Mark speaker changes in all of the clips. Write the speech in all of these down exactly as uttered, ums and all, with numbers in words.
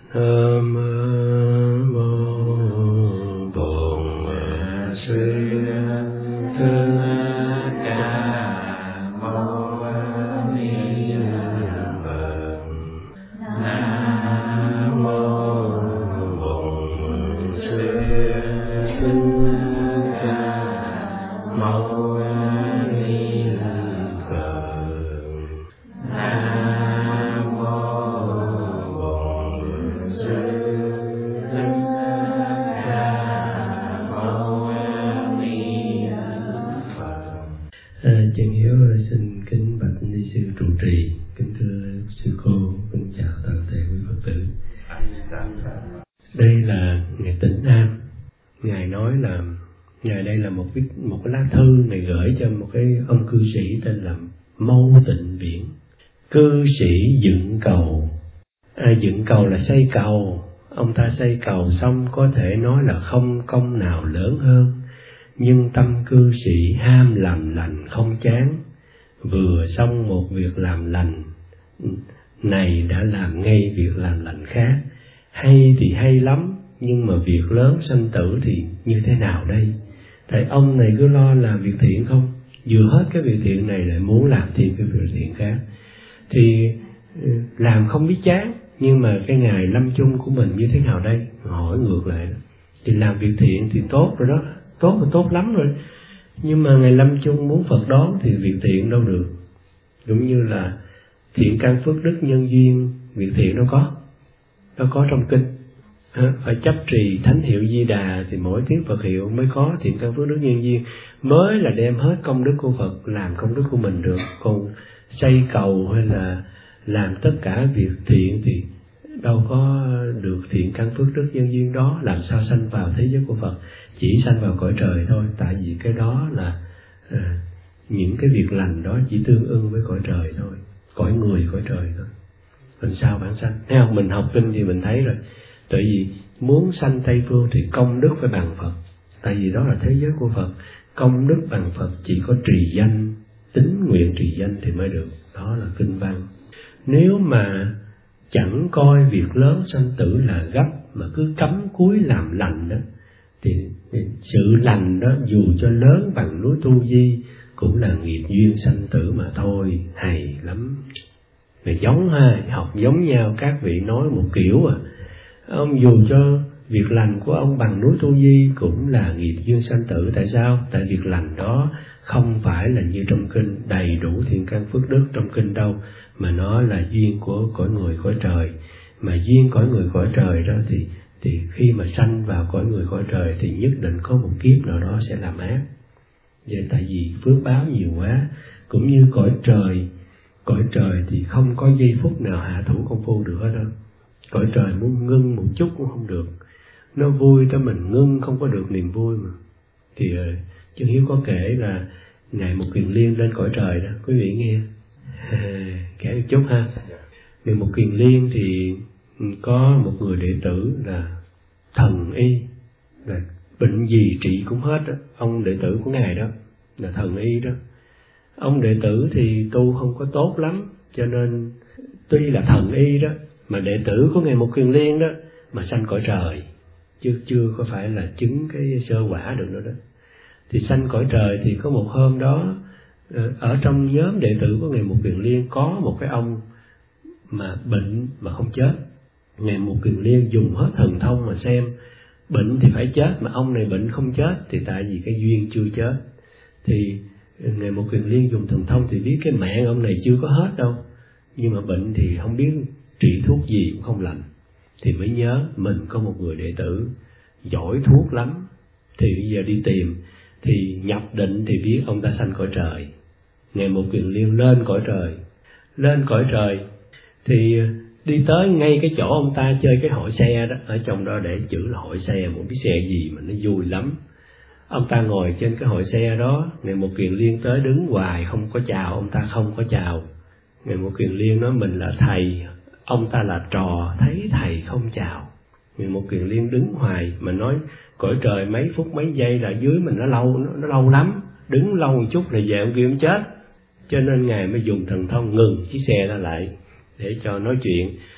Speaker 1: Nam mô Bổn Sư Thích Ca Mâu Ni Phật. Nam mô Bổn Sư Thích Ca Mâu Ni Phật. Nam mô Bổn Sư Thích Ca Mâu Ni Phật. À, Chân Hiếu xin kính bạch ni sư trụ trì, kính thưa sư cô, kính chào toàn thể quý Phật tử. Đây là ngày Tịnh Am. Ngài nói là ngài đây là một cái một cái lá thư ngài gửi cho một cái ông cư sĩ tên là Mâu Tịnh Viễn. Cư sĩ dựng cầu. À, dựng cầu là xây cầu. Ông ta xây cầu xong có thể nói là không công nào lớn hơn, nhưng tâm cư sĩ ham làm lành không chán. Vừa xong một việc làm lành này đã làm ngay việc làm lành khác. Hay thì hay lắm, nhưng mà việc lớn sanh tử thì như thế nào đây? Tại ông này cứ lo làm việc thiện không, vừa hết cái việc thiện này lại muốn làm thêm cái việc thiện khác, thì làm không biết chán. Nhưng mà cái ngày lâm chung của mình như thế nào đây? Hỏi ngược lại, thì làm việc thiện thì tốt rồi đó, tốt là tốt lắm rồi, nhưng mà ngày lâm chung muốn Phật đón thì việc thiện đâu được. Cũng như là thiện căn phước đức nhân duyên, việc thiện đâu có, đâu có trong kinh. À, phải chấp trì thánh hiệu Di Đà thì mỗi tiếng Phật hiệu mới có thiện căn phước đức nhân duyên, mới là đem hết công đức của Phật làm công đức của mình được. Còn xây cầu hay là làm tất cả việc thiện thì đâu có được thiện căn phước đức nhân duyên đó, làm sao sanh vào thế giới của Phật? Chỉ sanh vào cõi trời thôi, tại vì cái đó là à, những cái việc lành đó chỉ tương ưng với cõi trời thôi, cõi người cõi trời thôi. Còn sao bản sanh? Thấy không? Mình học kinh thì mình thấy rồi. Tại vì muốn sanh Tây Phương thì công đức phải bằng Phật, tại vì đó là thế giới của Phật. Công đức bằng Phật chỉ có trì danh, tín nguyện trì danh thì mới được. Đó là kinh văn. Nếu mà chẳng coi việc lớn sanh tử là gấp, mà cứ cắm cúi làm lành đó, thì sự lành đó dù cho lớn bằng núi Tu Di cũng là nghiệp duyên sanh tử mà thôi. Hay lắm. Này giống ha, học giống nhau, các vị nói một kiểu à. Ông dù cho việc lành của ông bằng núi Tu Di cũng là nghiệp duyên sanh tử. Tại sao? Tại việc lành đó không phải là như trong kinh đầy đủ thiện căn phước đức trong kinh đâu, mà nó là duyên của cõi người cõi trời. Mà duyên cõi người cõi trời đó thì thì khi mà sanh vào cõi người cõi trời thì nhất định có một kiếp nào đó sẽ làm ác. Vậy tại vì phước báo nhiều quá. Cũng như cõi trời, cõi trời thì không có giây phút nào hạ thủ công phu được hết đâu. Cõi trời muốn ngưng một chút cũng không được. Nó vui cho mình ngưng không có được niềm vui mà. Thì Chân Hiếu có kể là ngày Một Kiền Liên lên cõi trời đó, quý vị nghe. Kể một chút ha. Ngày Một Kiền Liên thì có một người đệ tử là thần y, là bệnh gì trị cũng hết đó. Ông đệ tử của ngài đó là thần y đó. Ông đệ tử thì tu không có tốt lắm, cho nên tuy là thần y đó mà đệ tử của ngài Một Kiền Liên đó mà sanh cõi trời, chứ chưa có phải là chứng cái sơ quả được nữa đó. Thì sanh cõi trời thì có một hôm đó, ở trong nhóm đệ tử của ngài Một Kiền Liên có một cái ông mà bệnh mà không chết. Ngài Một Kiền Liên dùng hết thần thông mà xem, bệnh thì phải chết mà ông này bệnh không chết, thì tại vì cái duyên chưa chết. Thì ngài Một Kiền Liên dùng thần thông thì biết cái mạng ông này chưa có hết đâu, nhưng mà bệnh thì không biết trị thuốc gì cũng không lành. Thì mới nhớ mình có một người đệ tử giỏi thuốc lắm, thì bây giờ đi tìm. Thì nhập định thì biết ông ta sanh cõi trời. Ngài Một Kiền Liên lên cõi trời. Lên cõi trời thì đi tới ngay cái chỗ ông ta chơi cái hội xe đó. Ở trong đó để chữ là hội xe, một cái xe gì mà nó vui lắm. Ông ta ngồi trên cái hội xe đó. Ngài Một Kiền Liên tới đứng hoài không có chào, ông ta không có chào. Ngài Một Kiền Liên nói mình là thầy, ông ta là trò, thấy thầy không chào. Ngài Một Kiền Liên đứng hoài mà nói cõi trời mấy phút mấy giây là dưới mình nó lâu, nó, nó lâu lắm, đứng lâu một chút là về ông kia ông chết. Cho nên ngài mới dùng thần thông ngừng chiếc xe ra lại để cho nói chuyện.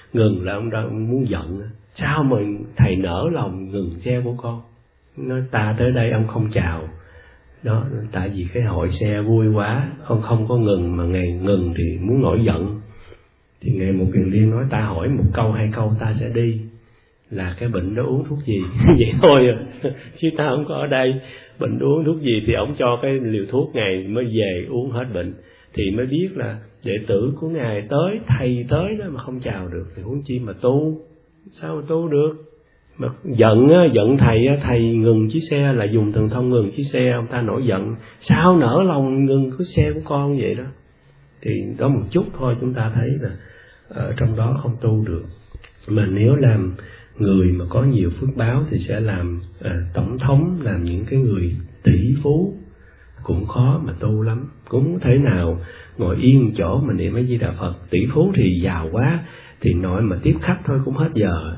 Speaker 1: ngừng là ông đang muốn giận. Sao mà thầy nỡ lòng ngừng xe của con? Nói ta tới đây ông không chào. Đó, tại vì cái hội xe vui quá, con không có ngừng, mà ngày ngừng thì muốn nổi giận. Thì ngày một Kiền Liên nói ta hỏi một câu hai câu ta sẽ đi. Là cái bệnh đó uống thuốc gì? Vậy thôi à. Chứ ta không có ở đây. Bệnh uống thuốc gì thì ông cho cái liều thuốc ngày mới về uống hết bệnh. Thì mới biết là đệ tử của Ngài tới, thầy tới đó mà không chào được thì huống chi mà tu. Sao mà tu được? Mà giận á, giận thầy á, thầy ngừng chiếc xe là dùng thần thông ngừng chiếc xe, ông ta nổi giận. Sao nỡ lòng ngừng cái xe của con vậy đó? Thì đó một chút thôi chúng ta thấy là ở trong đó không tu được. Mà nếu làm người mà có nhiều phước báo thì sẽ làm à, tổng thống, làm những cái người tỷ phú cũng khó mà tu lắm. Cũng không thể nào ngồi yên chỗ mà niệm A Di Đà Phật. Tỷ phú thì giàu quá, thì nội mà tiếp khách thôi cũng hết giờ.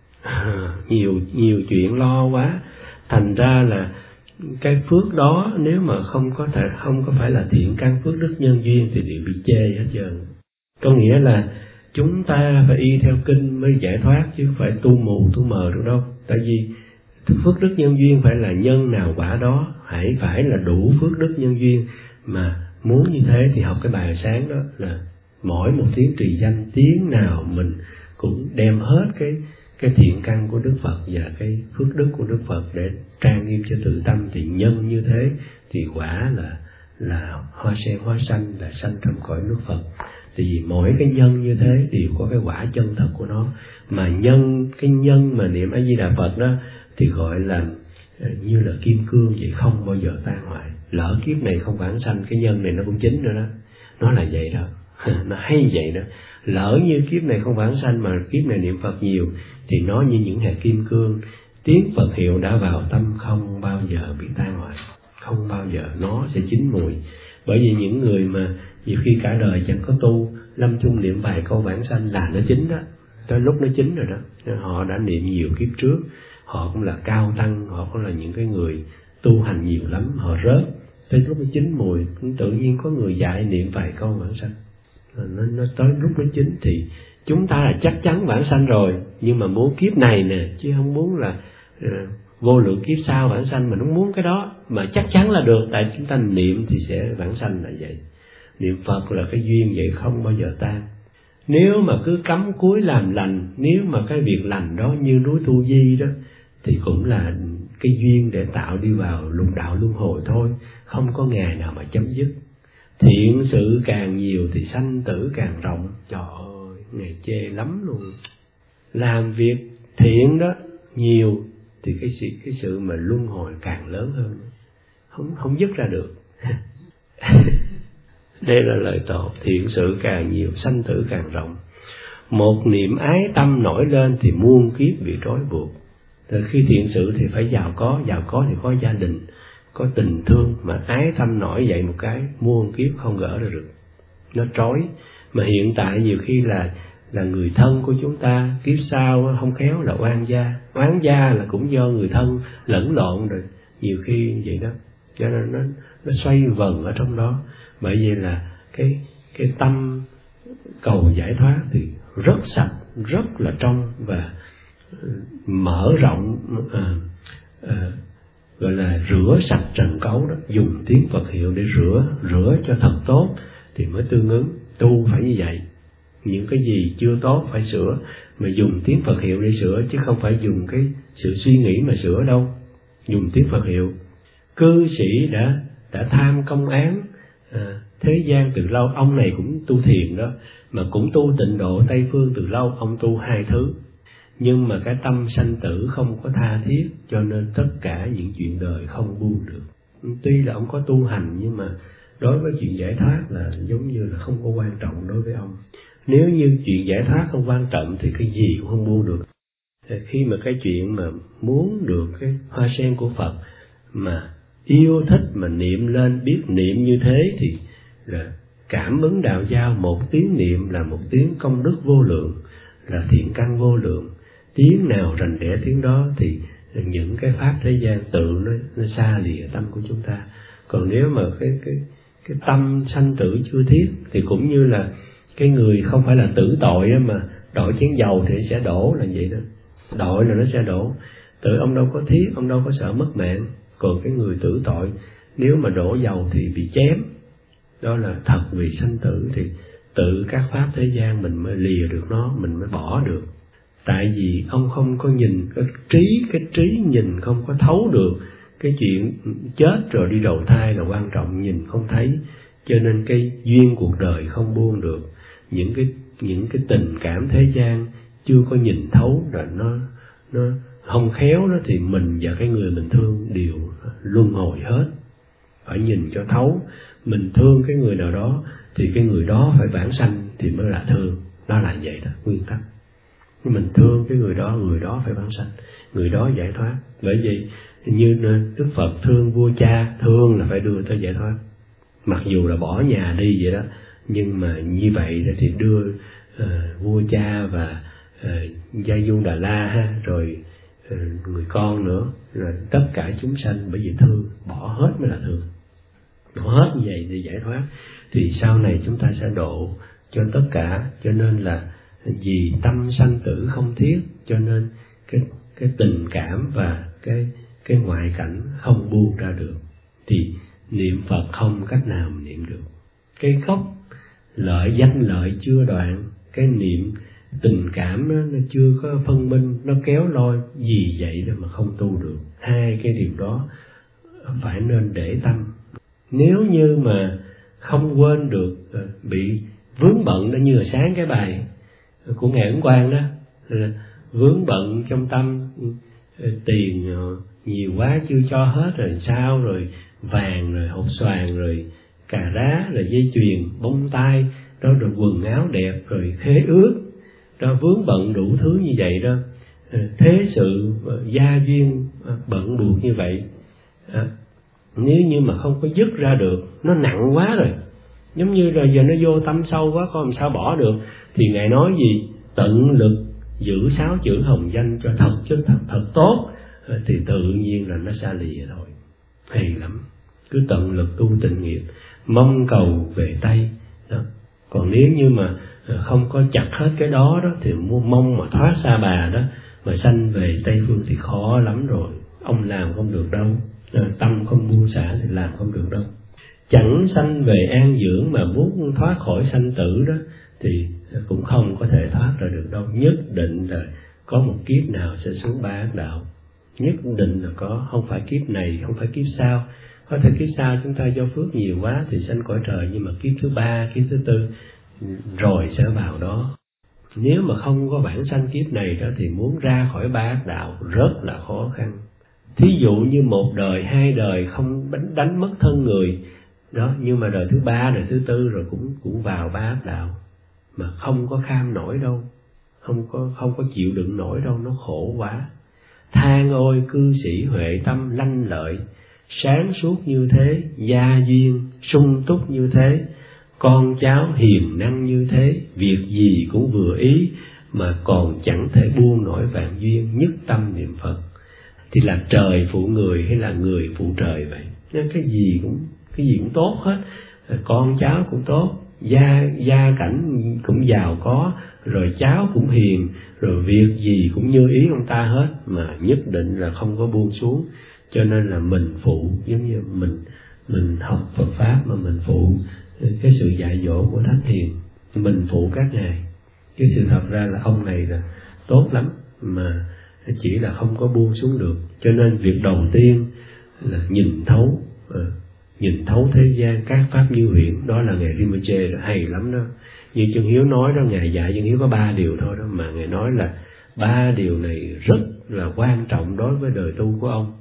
Speaker 1: À, nhiều nhiều chuyện lo quá, thành ra là cái phước đó nếu mà không có thể không có phải là thiện căn phước đức nhân duyên thì đều bị chê hết trơn. Có nghĩa là chúng ta phải y theo kinh mới giải thoát, chứ không phải tu mù tu mờ được đâu. Tại vì phước đức nhân duyên phải là nhân nào quả đó, hãy phải là đủ phước đức nhân duyên. Mà muốn như thế thì học cái bài sáng đó là mỗi một tiếng trì danh, tiếng nào mình cũng đem hết cái cái thiện căn của Đức Phật và cái phước đức của Đức Phật để trang nghiêm cho tự tâm. Thì nhân như thế thì quả là là hoa sen hoa xanh, là sanh trong cõi nước Phật. Thì mỗi cái nhân như thế đều có cái quả chân thật của nó. Mà nhân, cái nhân mà niệm A Di Đà Phật đó thì gọi là như là kim cương vậy, không bao giờ tan hoại. Lỡ kiếp này không vãng sanh, cái nhân này nó cũng chín nữa đó. Nó là vậy đó. Nó hay vậy đó. Lỡ như kiếp này không vãng sanh mà kiếp này niệm Phật nhiều thì nó như những hạt kim cương, tiếng Phật hiệu đã vào tâm không bao giờ bị tan hoại, không bao giờ nó sẽ chín mùi. Bởi vì những người mà nhiều khi cả đời chẳng có tu, lâm chung niệm vài câu vãng sanh là nó chín đó, tới lúc nó chín rồi đó. Họ đã niệm nhiều kiếp trước, họ cũng là cao tăng, họ cũng là những cái người tu hành nhiều lắm, họ rớt tới lúc nó chín mùi, tự nhiên có người dạy niệm vài câu vãng sanh, nó, nó tới lúc nó chín thì chúng ta là chắc chắn vãng sanh rồi. Nhưng mà muốn kiếp này nè, chứ không muốn là uh, vô lượng kiếp sau vãng sanh. Mình không muốn cái đó, mà chắc chắn là được. Tại chúng ta niệm thì sẽ vãng sanh là vậy. Niệm Phật là cái duyên vậy, không bao giờ tan. Nếu mà cứ cắm cúi làm lành, nếu mà cái việc lành đó như núi Tu Di đó, thì cũng là cái duyên để tạo đi vào lục đạo luân hồi thôi, không có ngày nào mà chấm dứt. Thiện sự càng nhiều thì sanh tử càng rộng. Trời ơi, ngày chê lắm luôn. Làm việc thiện đó nhiều thì cái sự, cái sự mà luân hồi càng lớn hơn, không không dứt ra được. Đây là lời tổ. Thiện sự càng nhiều, sanh tử càng rộng. Một niệm ái tâm nổi lên thì muôn kiếp bị trói buộc. Từ khi thiện sự thì phải giàu có, giàu có thì có gia đình, có tình thương. Mà ái tâm nổi dậy một cái, muôn kiếp không gỡ ra được, nó trói. Mà hiện tại nhiều khi là là người thân của chúng ta, kiếp sau không khéo là oan gia. Oán gia là cũng do người thân lẫn lộn rồi, nhiều khi vậy đó. Cho nên nó nó xoay vần ở trong đó. Bởi vì là cái cái tâm cầu giải thoát thì rất sạch, rất là trong và mở rộng, à, à, gọi là rửa sạch trần cấu đó. Dùng tiếng Phật hiệu để rửa rửa cho thật tốt thì mới tương ứng. Tu phải như vậy. Những cái gì chưa tốt phải sửa, mà dùng tiếng Phật hiệu để sửa, chứ không phải dùng cái sự suy nghĩ mà sửa đâu. Dùng tiếng Phật hiệu. Cư sĩ đã đã tham công án à, thế gian từ lâu. Ông này cũng tu thiền đó, mà cũng tu tịnh độ Tây Phương từ lâu. Ông tu hai thứ, nhưng mà cái tâm sanh tử không có tha thiết, cho nên tất cả những chuyện đời không buông được. Tuy là ông có tu hành, nhưng mà đối với chuyện giải thoát là giống như là không có quan trọng đối với ông. Nếu như chuyện giải thoát không quan trọng thì cái gì cũng không buông được. Thì khi mà cái chuyện mà muốn được cái hoa sen của Phật mà yêu thích mà niệm lên, biết niệm như thế thì là cảm ứng đạo giao. Một tiếng niệm là một tiếng công đức vô lượng, là thiện căn vô lượng. Tiếng nào rành rẽ tiếng đó thì những cái pháp thế gian tự nó, nó xa lìa tâm của chúng ta. Còn nếu mà cái cái cái tâm sanh tử chưa thiết thì cũng như là cái người không phải là tử tội mà đội chén dầu thì sẽ đổ là vậy đó, đội là nó sẽ đổ. Tự ông đâu có thiết, ông đâu có sợ mất mạng. Còn cái người tử tội nếu mà đổ dầu thì bị chém. Đó là thật vì sanh tử, thì tự các pháp thế gian mình mới lìa được nó, mình mới bỏ được. Tại vì ông không có nhìn cái trí, cái trí nhìn không có thấu được cái chuyện chết rồi đi đầu thai là quan trọng, nhìn không thấy, cho nên cái duyên cuộc đời không buông được. Những cái những cái tình cảm thế gian chưa có nhìn thấu rồi nó nó không khéo đó, thì mình và cái người mình thương đều luân hồi hết. Phải nhìn cho thấu. Mình thương cái người nào đó thì cái người đó phải vãng sanh thì mới là thương. Nó là vậy đó, nguyên tắc. Mình thương cái người đó, người đó phải vãng sanh, người đó giải thoát. Bởi vì như Đức Phật thương vua cha, thương là phải đưa tới giải thoát. Mặc dù là bỏ nhà đi vậy đó, nhưng mà như vậy thì đưa uh, vua cha và uh, Gia Du Đà La ha, rồi uh, người con nữa, rồi tất cả chúng sanh, bởi vì thương, bỏ hết mới là thương. Bỏ hết như vậy để giải thoát, thì sau này chúng ta sẽ độ cho tất cả. Cho nên là vì tâm sanh tử không thiết, cho nên cái cái tình cảm và cái cái ngoại cảnh không buông ra được, thì niệm Phật không cách nào mà niệm được. Cái gốc lợi danh lợi chưa đoạn, cái niệm tình cảm đó, nó chưa có phân minh, nó kéo lôi, vì vậy đó mà không tu được. Hai cái điều đó phải nên để tâm. Nếu như mà không quên được, bị vướng bận đó, như là sáng cái bài của Ngài Ấn Quang đó, vướng bận trong tâm, tiền nhiều quá chưa cho hết rồi sao, rồi vàng, rồi hột xoàn, rồi cà rá, rồi dây chuyền, bông tai đó, rồi quần áo đẹp, rồi khế ước đó, vướng bận đủ thứ như vậy đó. Thế sự gia duyên bận buộc như vậy, nếu như mà không có dứt ra được, nó nặng quá rồi, giống như là giờ nó vô tâm sâu quá, con làm sao bỏ được. Thì Ngài nói gì? Tận lực giữ sáu chữ hồng danh cho thật chứ thật, thật tốt, thì tự nhiên là nó xa lìa thôi. Hay lắm. Cứ tận lực tu tịnh nghiệp, mong cầu về Tây đó. Còn nếu như mà không có chặt hết cái đó đó, thì mong mà thoát Sa Bà đó, mà sanh về Tây Phương thì khó lắm rồi. Ông làm không được đâu, tâm không buông xả thì làm không được đâu. Chẳng sanh về an dưỡng mà muốn thoát khỏi sanh tử đó, thì cũng không có thể thoát ra được đâu. Nhất định là có một kiếp nào sẽ xuống ba ác đạo, nhất định là có, không phải kiếp này, không phải kiếp sau. Có thể kiếp sau chúng ta do phước nhiều quá thì sanh cõi trời, nhưng mà kiếp thứ ba, kiếp thứ tư rồi sẽ vào đó. Nếu mà không có bản sanh kiếp này đó, thì muốn ra khỏi ba ác đạo rất là khó khăn. Thí dụ như một đời, hai đời không đánh, đánh mất thân người đó, nhưng mà đời thứ ba, đời thứ tư rồi cũng cũng vào ba ác đạo, mà không có kham nổi đâu, không có không có chịu đựng nổi đâu, nó khổ quá. Than ôi cư sĩ huệ tâm lanh lợi, sáng suốt như thế, gia duyên sung túc như thế, con cháu hiền năng như thế, việc gì cũng vừa ý, mà còn chẳng thể buông nổi vạn duyên, nhất tâm niệm Phật. Thì là trời phụ người hay là người phụ trời vậy? Nên cái gì cũng cái gì cũng tốt hết, con cháu cũng tốt, gia gia cảnh cũng giàu có, rồi cháu cũng hiền, rồi việc gì cũng như ý ông ta hết, mà nhất định là không có buông xuống. Cho nên là mình phụ, giống như mình mình học Phật pháp mà mình phụ cái sự dạy dỗ của Thánh Hiền, mình phụ các ngài. Cái sự thật ra là ông này là tốt lắm, mà chỉ là không có buông xuống được. Cho nên việc đầu tiên là nhìn thấu, nhìn thấu thế gian các pháp như huyễn, đó là Ngài Rinpoche, hay lắm đó. Như Chân Hiếu nói đó, Ngài dạy Chân Hiếu có ba điều thôi đó, mà Ngài nói là ba điều này rất là quan trọng đối với đời tu của ông.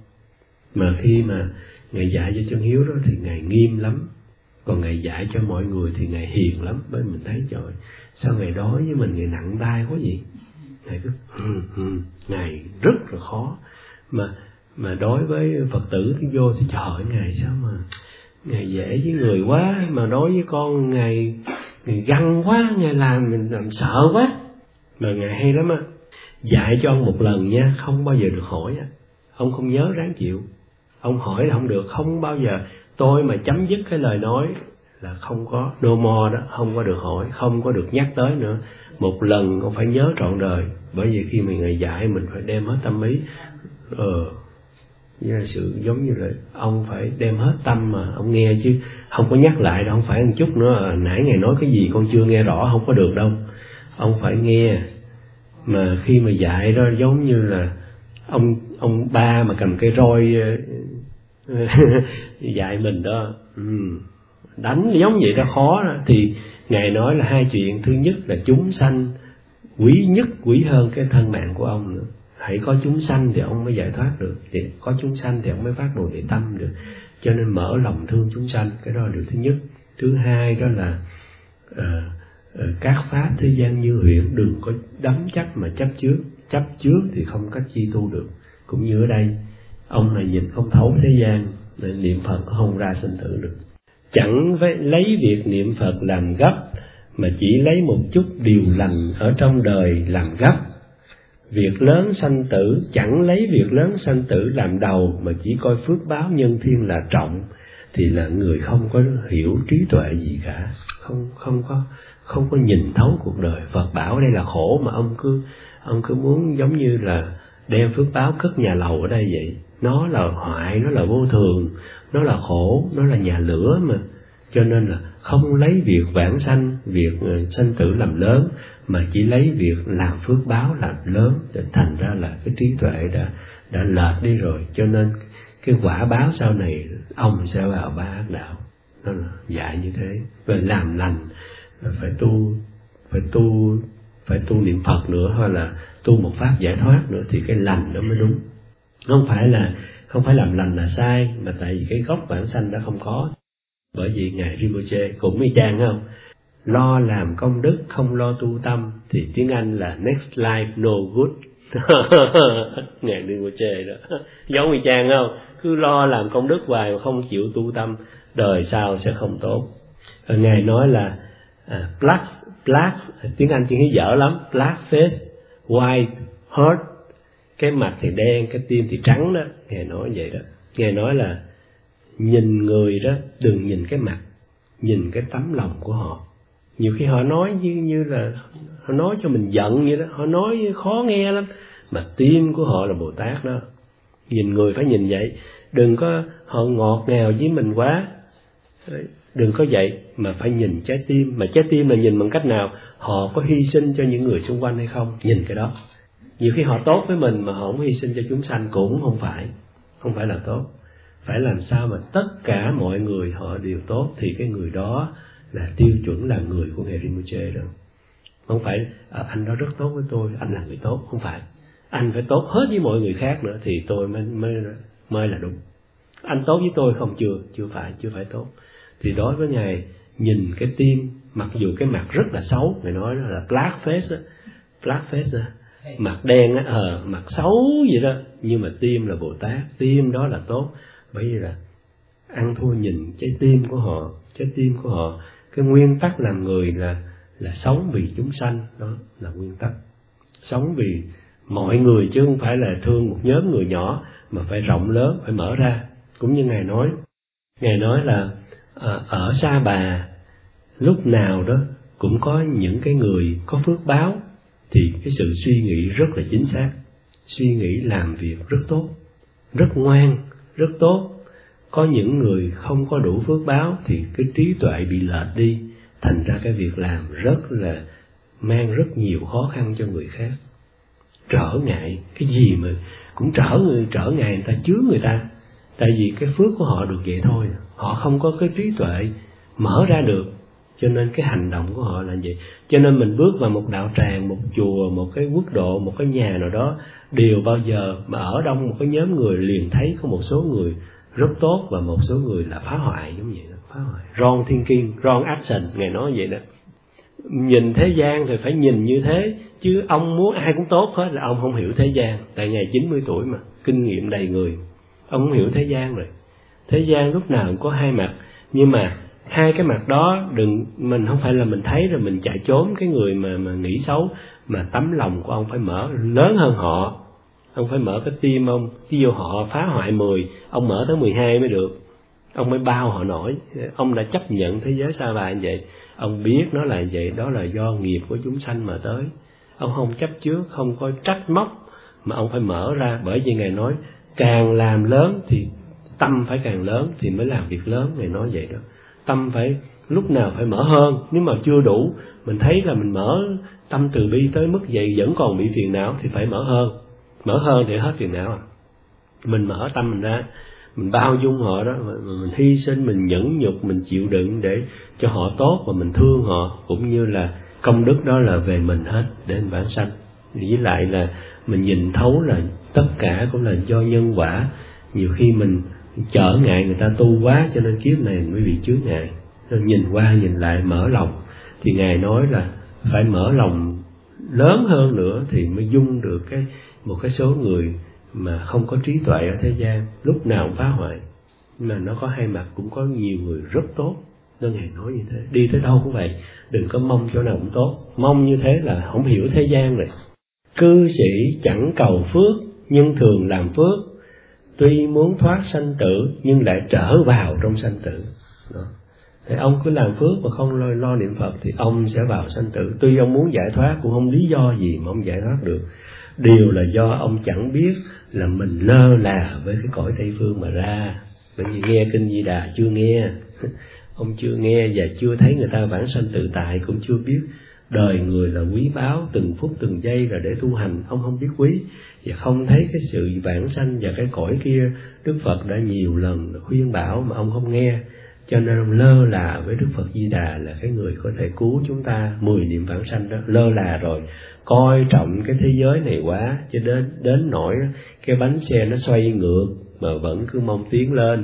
Speaker 1: Mà khi mà Ngài dạy cho Chân Hiếu đó thì Ngài nghiêm lắm, còn Ngài dạy cho mọi người thì Ngài hiền lắm. Bởi mình thấy trời, sao Ngài đối với mình Ngài nặng tay quá vậy? Ngài cứ ừ, ừ, Ngài rất là khó, mà mà đối với Phật tử thì vô thì trời, Ngài sao mà Ngài dễ với người quá, mà đối với con Ngài Ngài găng quá, Ngài làm mình làm sợ quá. Mà Ngài hay lắm á, dạy cho ông một lần nha, không bao giờ được hỏi á. Ông không nhớ ráng chịu. Ông hỏi là không được, không bao giờ. Tôi mà chấm dứt cái lời nói là không có no more đó, không có được hỏi, không có được nhắc tới nữa. Một lần ông phải nhớ trọn đời, bởi vì khi mình Ngài dạy mình phải đem hết tâm ý. Ờ, như là sự giống như là ông phải đem hết tâm mà ông nghe, chứ không có nhắc lại đâu, không phải một chút nữa. Nãy Ngài nói cái gì con chưa nghe rõ, không có được đâu. Ông phải nghe. Mà khi mà dạy đó giống như là ông ông ba mà cầm cây roi dạy mình đó, ừ. đánh giống vậy đó, khó đó. Thì Ngài nói là hai chuyện. Thứ nhất là chúng sanh quý nhất, quý hơn cái thân mạng của ông nữa. Hãy có chúng sanh thì ông mới giải thoát được, thì có chúng sanh thì ông mới phát bồ đề tâm được. Cho nên mở lòng thương chúng sanh, cái đó là điều thứ nhất. Thứ hai đó là uh, uh, các pháp thế gian như huyễn, đừng có đắm chấp mà chấp trước. Chấp trước thì không cách chi tu được. Cũng như ở đây, ông này nhìn không thấu thế gian, nên niệm Phật không ra sinh tử được. Chẳng với lấy việc niệm Phật làm gấp, mà chỉ lấy một chút điều lành ở trong đời làm gấp. Việc lớn sanh tử, chẳng lấy việc lớn sanh tử làm đầu, mà chỉ coi phước báo nhân thiên là trọng, thì là người không có hiểu trí tuệ gì cả, không không có không có nhìn thấu cuộc đời. Phật bảo đây là khổ, mà ông cứ ông cứ muốn giống như là đem phước báo cất nhà lầu ở đây vậy. Nó là hoại, nó là vô thường, nó là khổ, nó là nhà lửa mà. Cho nên là không lấy việc vãng sanh, việc sanh tử làm lớn, mà chỉ lấy việc làm phước báo làm lớn. Để thành ra là cái trí tuệ đã đã lệch đi rồi. Cho nên cái quả báo sau này ông sẽ vào ba ác đạo. Nó là dạy như thế. Và làm lành phải tu, phải tu, phải tu niệm Phật nữa, hoặc là tu một pháp giải thoát nữa, thì cái lành đó mới đúng. Không phải là không phải làm lành là sai, mà tại vì cái gốc bản sanh đó không có. Bởi vì Ngài Rinpoche cũng y chang không? Lo làm công đức, không lo tu tâm, thì tiếng Anh là next life no good. Ngài Rinpoche đó, giống y chang không? Cứ lo làm công đức hoài mà không chịu tu tâm, đời sau sẽ không tốt. Rồi Ngài nói là à, black, black, tiếng Anh tiếng ấy dở lắm, black face, white heart, cái mặt thì đen, cái tim thì trắng đó. Ngài nói vậy đó. Ngài nói là nhìn người đó, đừng nhìn cái mặt, nhìn cái tấm lòng của họ. Nhiều khi họ nói như như là họ nói cho mình giận vậy đó, họ nói khó nghe lắm, mà tim của họ là Bồ Tát đó. Nhìn người phải nhìn vậy, đừng có họ ngọt ngào với mình quá, đừng có vậy, mà phải nhìn trái tim. Mà trái tim là nhìn bằng cách nào? Họ có hy sinh cho những người xung quanh hay không? Nhìn cái đó. Nhiều khi họ tốt với mình mà họ không hy sinh cho chúng sanh, cũng không phải, không phải là tốt. Phải làm sao mà tất cả mọi người họ đều tốt, thì cái người đó là tiêu chuẩn là người của Ngài Rinpoche đó. Không phải à, anh đó rất tốt với tôi, anh là người tốt. Không phải, anh phải tốt hết với mọi người khác nữa thì tôi mới mới mới là đúng. Anh tốt với tôi không, chưa chưa phải chưa phải tốt. Thì đối với Ngài, nhìn cái tim, mặc dù cái mặt rất là xấu, Ngài nói là black face, black face, mặt đen á, ờ, mặt xấu vậy đó, nhưng mà tim là Bồ Tát, tim đó là tốt. Bởi vì là ăn thua nhìn trái tim của họ, trái tim của họ, cái nguyên tắc làm người là là sống vì chúng sanh, đó là nguyên tắc. Sống vì mọi người, chứ không phải là thương một nhóm người nhỏ, mà phải rộng lớn, phải mở ra. Cũng như Ngài nói, Ngài nói là à, ở Sa Bà lúc nào đó cũng có những cái người có phước báo, thì cái sự suy nghĩ rất là chính xác, suy nghĩ làm việc rất tốt, rất ngoan, rất tốt. Có những người không có đủ phước báo thì cái trí tuệ bị lệch đi, thành ra cái việc làm rất là mang rất nhiều khó khăn cho người khác, trở ngại. Cái gì mà cũng trở người trở ngại người ta, chướng người ta, tại vì cái phước của họ được vậy thôi, họ không có cái trí tuệ mở ra được, cho nên cái hành động của họ là vậy. Cho nên mình bước vào một đạo tràng, một chùa, một cái quốc độ, một cái nhà nào đó, đều bao giờ mà ở đông một cái nhóm người liền thấy có một số người rất tốt và một số người là phá hoại, giống vậy đó, phá hoại. Wrong thinking, wrong action, Ngài nói vậy đó. Nhìn thế gian thì phải nhìn như thế, chứ ông muốn ai cũng tốt hết là ông không hiểu thế gian. Tại Ngài chín mươi tuổi mà, kinh nghiệm đầy người, ông không hiểu thế gian rồi. Thế gian lúc nào cũng có hai mặt, nhưng mà hai cái mặt đó đừng, mình không phải là mình thấy rồi mình chạy trốn cái người mà mà nghĩ xấu, mà tấm lòng của ông phải mở lớn hơn họ. Ông phải mở cái tim ông, ví dụ họ phá hoại mười, ông mở tới mười hai mới được. ông mới bao họ nổi. Ông đã chấp nhận thế giới sa bà như vậy, ông biết nó là như vậy, đó là do nghiệp của chúng sanh mà tới. Ông không chấp trước, không có trách móc, mà ông phải mở ra. Bởi vì Ngài nói càng làm lớn thì tâm phải càng lớn thì mới làm việc lớn. Ngài nói vậy đó, tâm phải lúc nào phải mở hơn. Nếu mà chưa đủ, mình thấy là mình mở tâm từ bi tới mức vậy vẫn còn bị phiền não thì phải mở hơn. Mở hơn thì hết phiền não à. Mình mở tâm mình ra, mình bao dung họ đó, mình hy sinh, mình nhẫn nhục, mình chịu đựng để cho họ tốt, và mình thương họ, cũng như là công đức đó là về mình hết, để anh vãng sanh. Với lại là mình nhìn thấu là tất cả cũng là do nhân quả. Nhiều khi mình trở ngại người ta tu quá, cho nên kiếp này mới bị chướng ngại. Nên nhìn qua nhìn lại mở lòng, thì Ngài nói là phải mở lòng lớn hơn nữa thì mới dung được cái một cái số người mà không có trí tuệ ở thế gian, lúc nào cũng phá hoại. Nhưng mà nó có hai mặt, cũng có nhiều người rất tốt. Nên Ngài nói như thế, đi tới đâu cũng vậy, đừng có mong chỗ nào cũng tốt. Mong như thế là không hiểu thế gian rồi. Cư sĩ chẳng cầu phước, nhưng thường làm phước. Tuy muốn thoát sanh tử, nhưng lại trở vào trong sanh tử. Đó. Thì ông cứ làm phước mà không lo, lo niệm Phật thì ông sẽ vào sanh tử. Tuy ông muốn giải thoát cũng không lý do gì mà ông giải thoát được. Điều là do ông chẳng biết là mình lơ là với cái cõi Tây Phương mà ra. Bởi vì nghe Kinh Di Đà chưa nghe, ông chưa nghe và chưa thấy người ta vãng sanh tự tại, cũng chưa biết đời người là quý báu, từng phút từng giây là để tu hành. Ông không biết quý và không thấy cái sự vãng sanh và cái cõi kia Đức Phật đã nhiều lần khuyên bảo mà ông không nghe. Cho nên ông lơ là với Đức Phật Di Đà là cái người có thể cứu chúng ta mười niệm vãng sanh đó. Lơ là rồi, coi trọng cái thế giới này quá, cho đến đến nỗi cái bánh xe nó xoay ngược mà vẫn cứ mong tiến lên.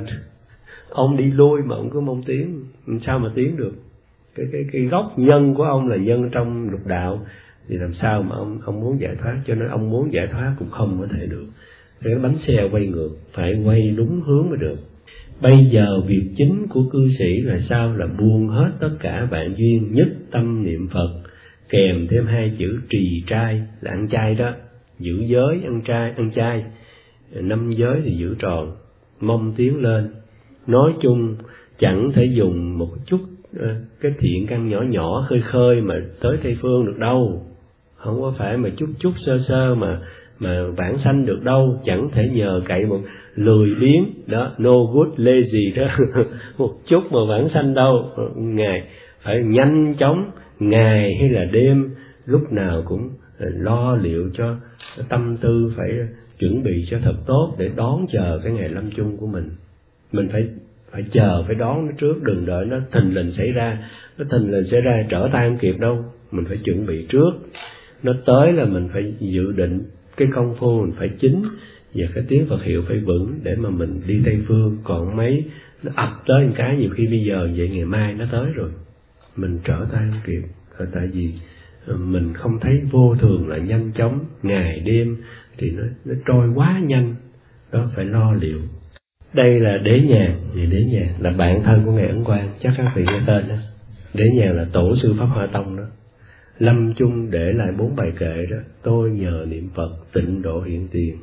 Speaker 1: Ông đi lui mà ông cứ mong tiến, sao mà tiến được? Cái cái cái gốc nhân của ông là nhân trong lục đạo, thì làm sao mà ông ông muốn giải thoát? Cho nên ông muốn giải thoát cũng không có thể được. Cái bánh xe quay ngược, phải quay đúng hướng mới được. Bây giờ việc chính của cư sĩ là sao? Là buông hết tất cả vạn duyên, nhất tâm niệm Phật, kèm thêm hai chữ trì trai, là ăn chay đó, giữ giới ăn trai ăn chay, năm giới thì giữ tròn, mong tiến lên. Nói chung chẳng thể dùng một chút cái thiện căn nhỏ nhỏ khơi khơi mà tới Tây Phương được đâu. Không có phải mà chút chút sơ sơ mà mà vãng sanh được đâu. Chẳng thể nhờ cậy một lười biếng đó, no good lazy đó một chút mà vãng sanh đâu. Ngài phải nhanh chóng, ngày hay là đêm, lúc nào cũng lo liệu cho tâm tư, phải chuẩn bị cho thật tốt để đón chờ cái ngày lâm chung của mình. Mình phải phải chờ, phải đón nó trước, đừng đợi nó thình lình xảy ra. Nó thình lình xảy ra trở tay không kịp đâu. Mình phải chuẩn bị trước. Nó tới là mình phải dự định cái công phu mình phải chính, và cái tiếng Phật hiệu phải vững để mà mình đi Tây Phương. Còn mấy nó ập tới một cái, nhiều khi bây giờ vậy ngày mai nó tới rồi, mình trở tay không kịp. Tại vì mình không thấy vô thường là nhanh chóng, ngày đêm thì nó, nó trôi quá nhanh. Đó, phải lo liệu. Đây là Đế Nhàn. Vì Đế Nhàn là bạn thân của Ngài Ấn Quang, chắc các vị nghe tên đó. Đế Nhàn là tổ sư Pháp Hoa Tông đó. Lâm chung để lại bốn bài kệ đó: tôi nhờ niệm Phật tịnh độ hiện tiền,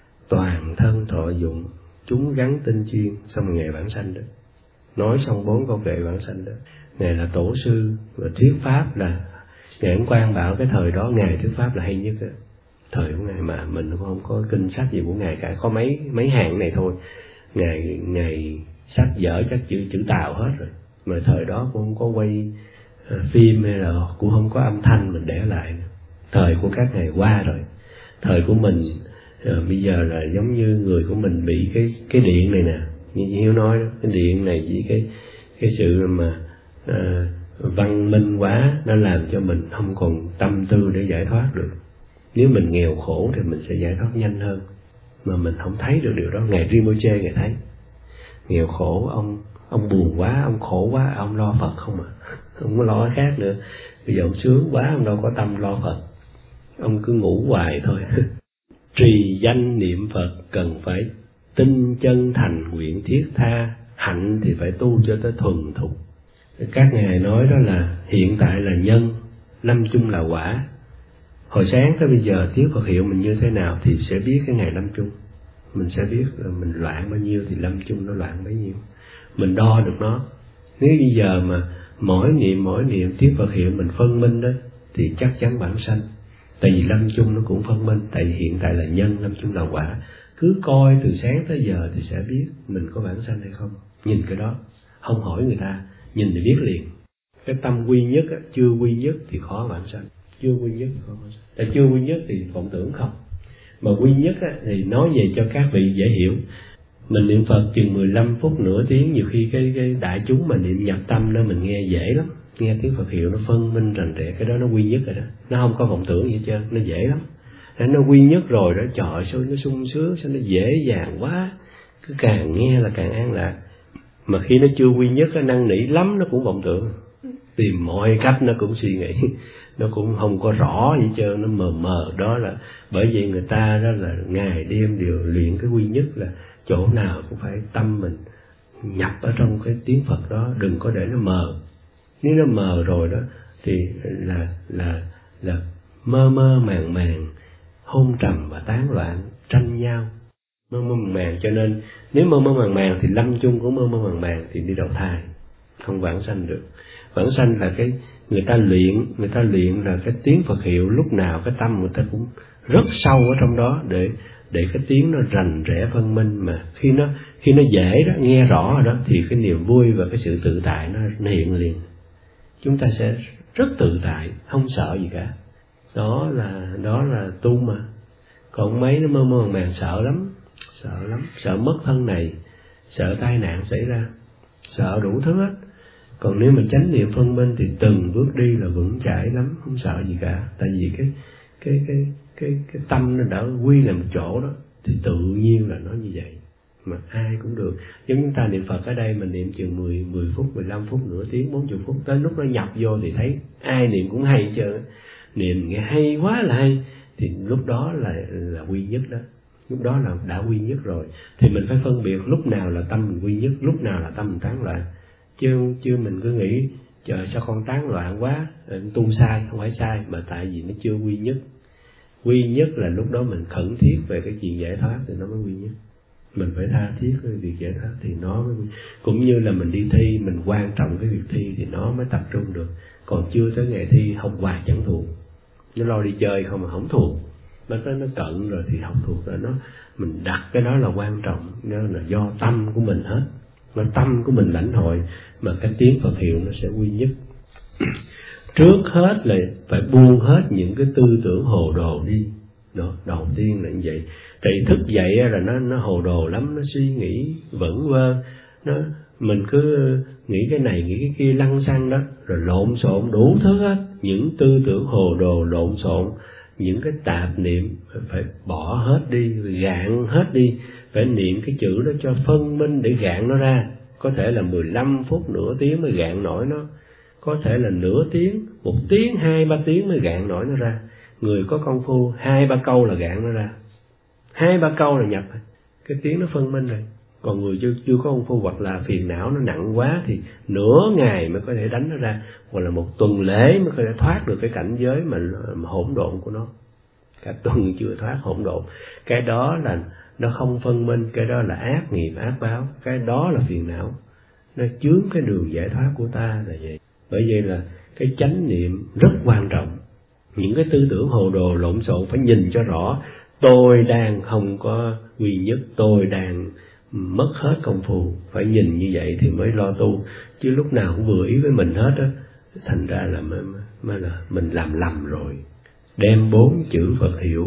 Speaker 1: toàn thân thọ dụng, chúng gắn tinh chuyên. Xong rồi Ngài vãng sanh đó. Nói xong bốn câu kệ vãng sanh đó. Ngài là tổ sư và thuyết pháp, là Ngài Ấn Quang bảo cái thời đó Ngài thuyết pháp là hay nhất đó. Thời của Ngài mà mình cũng không có kinh sách gì của Ngài cả, có mấy mấy hàng này thôi. Ngài Ngài sách vở chắc chữ chữ Tàu hết rồi. Mà thời đó cũng không có quay uh, phim hay là cũng không có âm thanh mình để lại. Thời của các ngài qua rồi. Thời của mình uh, bây giờ là giống như người của mình bị cái cái điện này nè, như Hiếu nói đó, cái điện này với cái cái sự mà uh, văn minh quá, nó làm cho mình không còn tâm tư để giải thoát được. Nếu mình nghèo khổ thì mình sẽ giải thoát nhanh hơn, mà mình không thấy được điều đó. Ngài Rinpoche Ngài thấy nghèo khổ, ông ông buồn quá, ông khổ quá, ông lo Phật không à, không có lo cái khác nữa. Bây giờ ông sướng quá, ông đâu có tâm lo Phật, ông cứ ngủ hoài thôi. Trì danh niệm Phật cần phải tinh chân thành, nguyện thiết tha, hạnh thì phải tu cho tới thuần thục. Các ngài nói đó là hiện tại là nhân, lâm chung là quả. Hồi sáng tới bây giờ tiếng Phật hiệu mình như thế nào thì sẽ biết cái ngày lâm chung. Mình sẽ biết là mình loạn bao nhiêu thì lâm chung nó loạn bấy nhiêu. mình đo được nó. Nếu bây giờ mà mỗi niệm mỗi niệm tiếng Phật hiệu mình phân minh đó thì chắc chắn vãng sanh. Tại vì lâm chung nó cũng phân minh, tại vì hiện tại là nhân, lâm chung là quả. Cứ coi từ sáng tới giờ thì sẽ biết mình có vãng sanh hay không. Nhìn cái đó, không hỏi người ta, nhìn thì biết liền. Cái tâm quy nhất á, chưa quy nhất thì khó vãng sanh. Chưa quy nhất thì khó vãng sanh. Tại chưa quy nhất thì vọng tưởng không. Mà quy nhất á, thì nói về cho các vị dễ hiểu. Mình niệm Phật chừng mười lăm phút nửa tiếng, nhiều khi cái, cái đại chúng mà niệm nhập tâm đó mình nghe dễ lắm. Nghe tiếng Phật hiệu nó phân minh rành rẽ, cái đó nó quy nhất rồi đó. Nó không có vọng tưởng gì hết trơn, nó dễ lắm. Nó quy nhất rồi đó, trời sao nó sung sướng, sao nó dễ dàng quá. Cứ càng nghe là càng an lạc. Mà khi nó chưa quy nhất, nó năn nỉ lắm nó cũng vọng tưởng. Tìm mọi cách nó cũng suy nghĩ. Nó cũng không có rõ gì hết trơn, nó mờ mờ. Đó là bởi vì người ta đó là ngày đêm đều luyện cái quy nhất, là chỗ nào cũng phải tâm mình nhập ở trong cái tiếng Phật đó, đừng có để nó mờ. Nếu nó mờ rồi đó thì là là là mơ mơ màng màng, hôn trầm và tán loạn, tranh nhau, mơ mơ màng màng. Cho nên nếu mơ mơ màng màng thì lâm chung của mơ mơ màng màng thì đi đầu thai, không vãng sanh được. Vãng sanh là cái người ta luyện, người ta luyện là cái tiếng Phật hiệu lúc nào cái tâm người ta cũng rất sâu ở trong đó, để để cái tiếng nó rành rẽ phân minh. Mà khi nó khi nó dễ đó, nghe rõ rồi đó, thì cái niềm vui và cái sự tự tại nó hiện liền. Chúng ta sẽ rất tự tại, không sợ gì cả. Đó là đó là tu mà. Còn mấy nó mơ mơ màng màng sợ lắm, sợ lắm, sợ mất thân này, sợ tai nạn xảy ra, sợ đủ thứ hết. Còn nếu mà chánh niệm phân minh thì từng bước đi là vững chãi lắm, không sợ gì cả. Tại vì cái cái cái cái cái tâm nó đã quy làm một chỗ đó, thì tự nhiên là nó như vậy. Mà ai cũng được. Giống chúng ta niệm Phật ở đây mình niệm chừng mười, mười phút, mười lăm phút, nửa tiếng, bốn mươi phút, tới lúc nó nhập vô thì thấy ai niệm cũng hay hết trơn. Niệm nghe hay quá là hay, thì lúc đó là là quy nhất đó. Lúc đó là đã quy nhất rồi. Thì mình phải phân biệt lúc nào là tâm mình quy nhất, lúc nào là tâm mình tán loạn. Chứ, chứ mình cứ nghĩ trời sao con tán loạn quá, tu sai, không phải sai, mà tại vì nó chưa quy nhất. Quy nhất là lúc đó mình khẩn thiết về cái chuyện giải thoát thì nó mới quy nhất. Mình phải tha thiết cái việc giải thoát thì nó mới quy. Cũng như là mình đi thi, mình quan trọng cái việc thi thì nó mới tập trung được. Còn chưa tới ngày thi học hoài chẳng thuộc. Nó lo đi chơi không mà không thuộc. Nó tới nó cận rồi thì học thuộc rồi. Nó mình đặt cái đó là quan trọng, nó là do tâm của mình hết. Mà tâm của mình lãnh hội mà cái tiếng Phật hiệu nó sẽ quy nhất. Trước hết là phải buông hết những cái tư tưởng hồ đồ đi. Đó, đầu tiên là như vậy. Tại thức dậy là nó nó hồ đồ lắm, nó suy nghĩ vẩn vơ, nó mình cứ nghĩ cái này nghĩ cái kia lăng xăng đó, rồi lộn xộn đủ thứ hết, những tư tưởng hồ đồ lộn xộn, những cái tạp niệm phải bỏ hết đi, gạn hết đi, phải niệm cái chữ đó cho phân minh để gạn nó ra. Có thể là mười lăm phút, nửa tiếng mới gạn nổi nó, có thể là nửa tiếng, một tiếng, hai ba tiếng mới gạn nổi nó ra. Người có công phu hai ba câu là gạn nó ra, hai ba câu là nhập cái tiếng nó phân minh rồi. Còn người chưa chưa có công phu hoặc là phiền não nó nặng quá thì nửa ngày mới có thể đánh nó ra, hoặc là một tuần lễ mới có thể thoát được cái cảnh giới mà, mà hỗn độn của nó. Cả tuần chưa thoát hỗn độn, cái đó là nó không phân minh, cái đó là ác nghiệp ác báo, cái đó là phiền não, nó chướng cái đường giải thoát của ta là vậy. Bởi vậy là cái chánh niệm rất quan trọng. Những cái tư tưởng hồ đồ lộn xộn phải nhìn cho rõ, tôi đang không có quy nhất, tôi đang mất hết công phu. Phải nhìn như vậy thì mới lo tu, chứ lúc nào cũng vừa ý với mình hết á, thành ra là mới, mới là mình làm lầm rồi. Đem bốn chữ Phật hiệu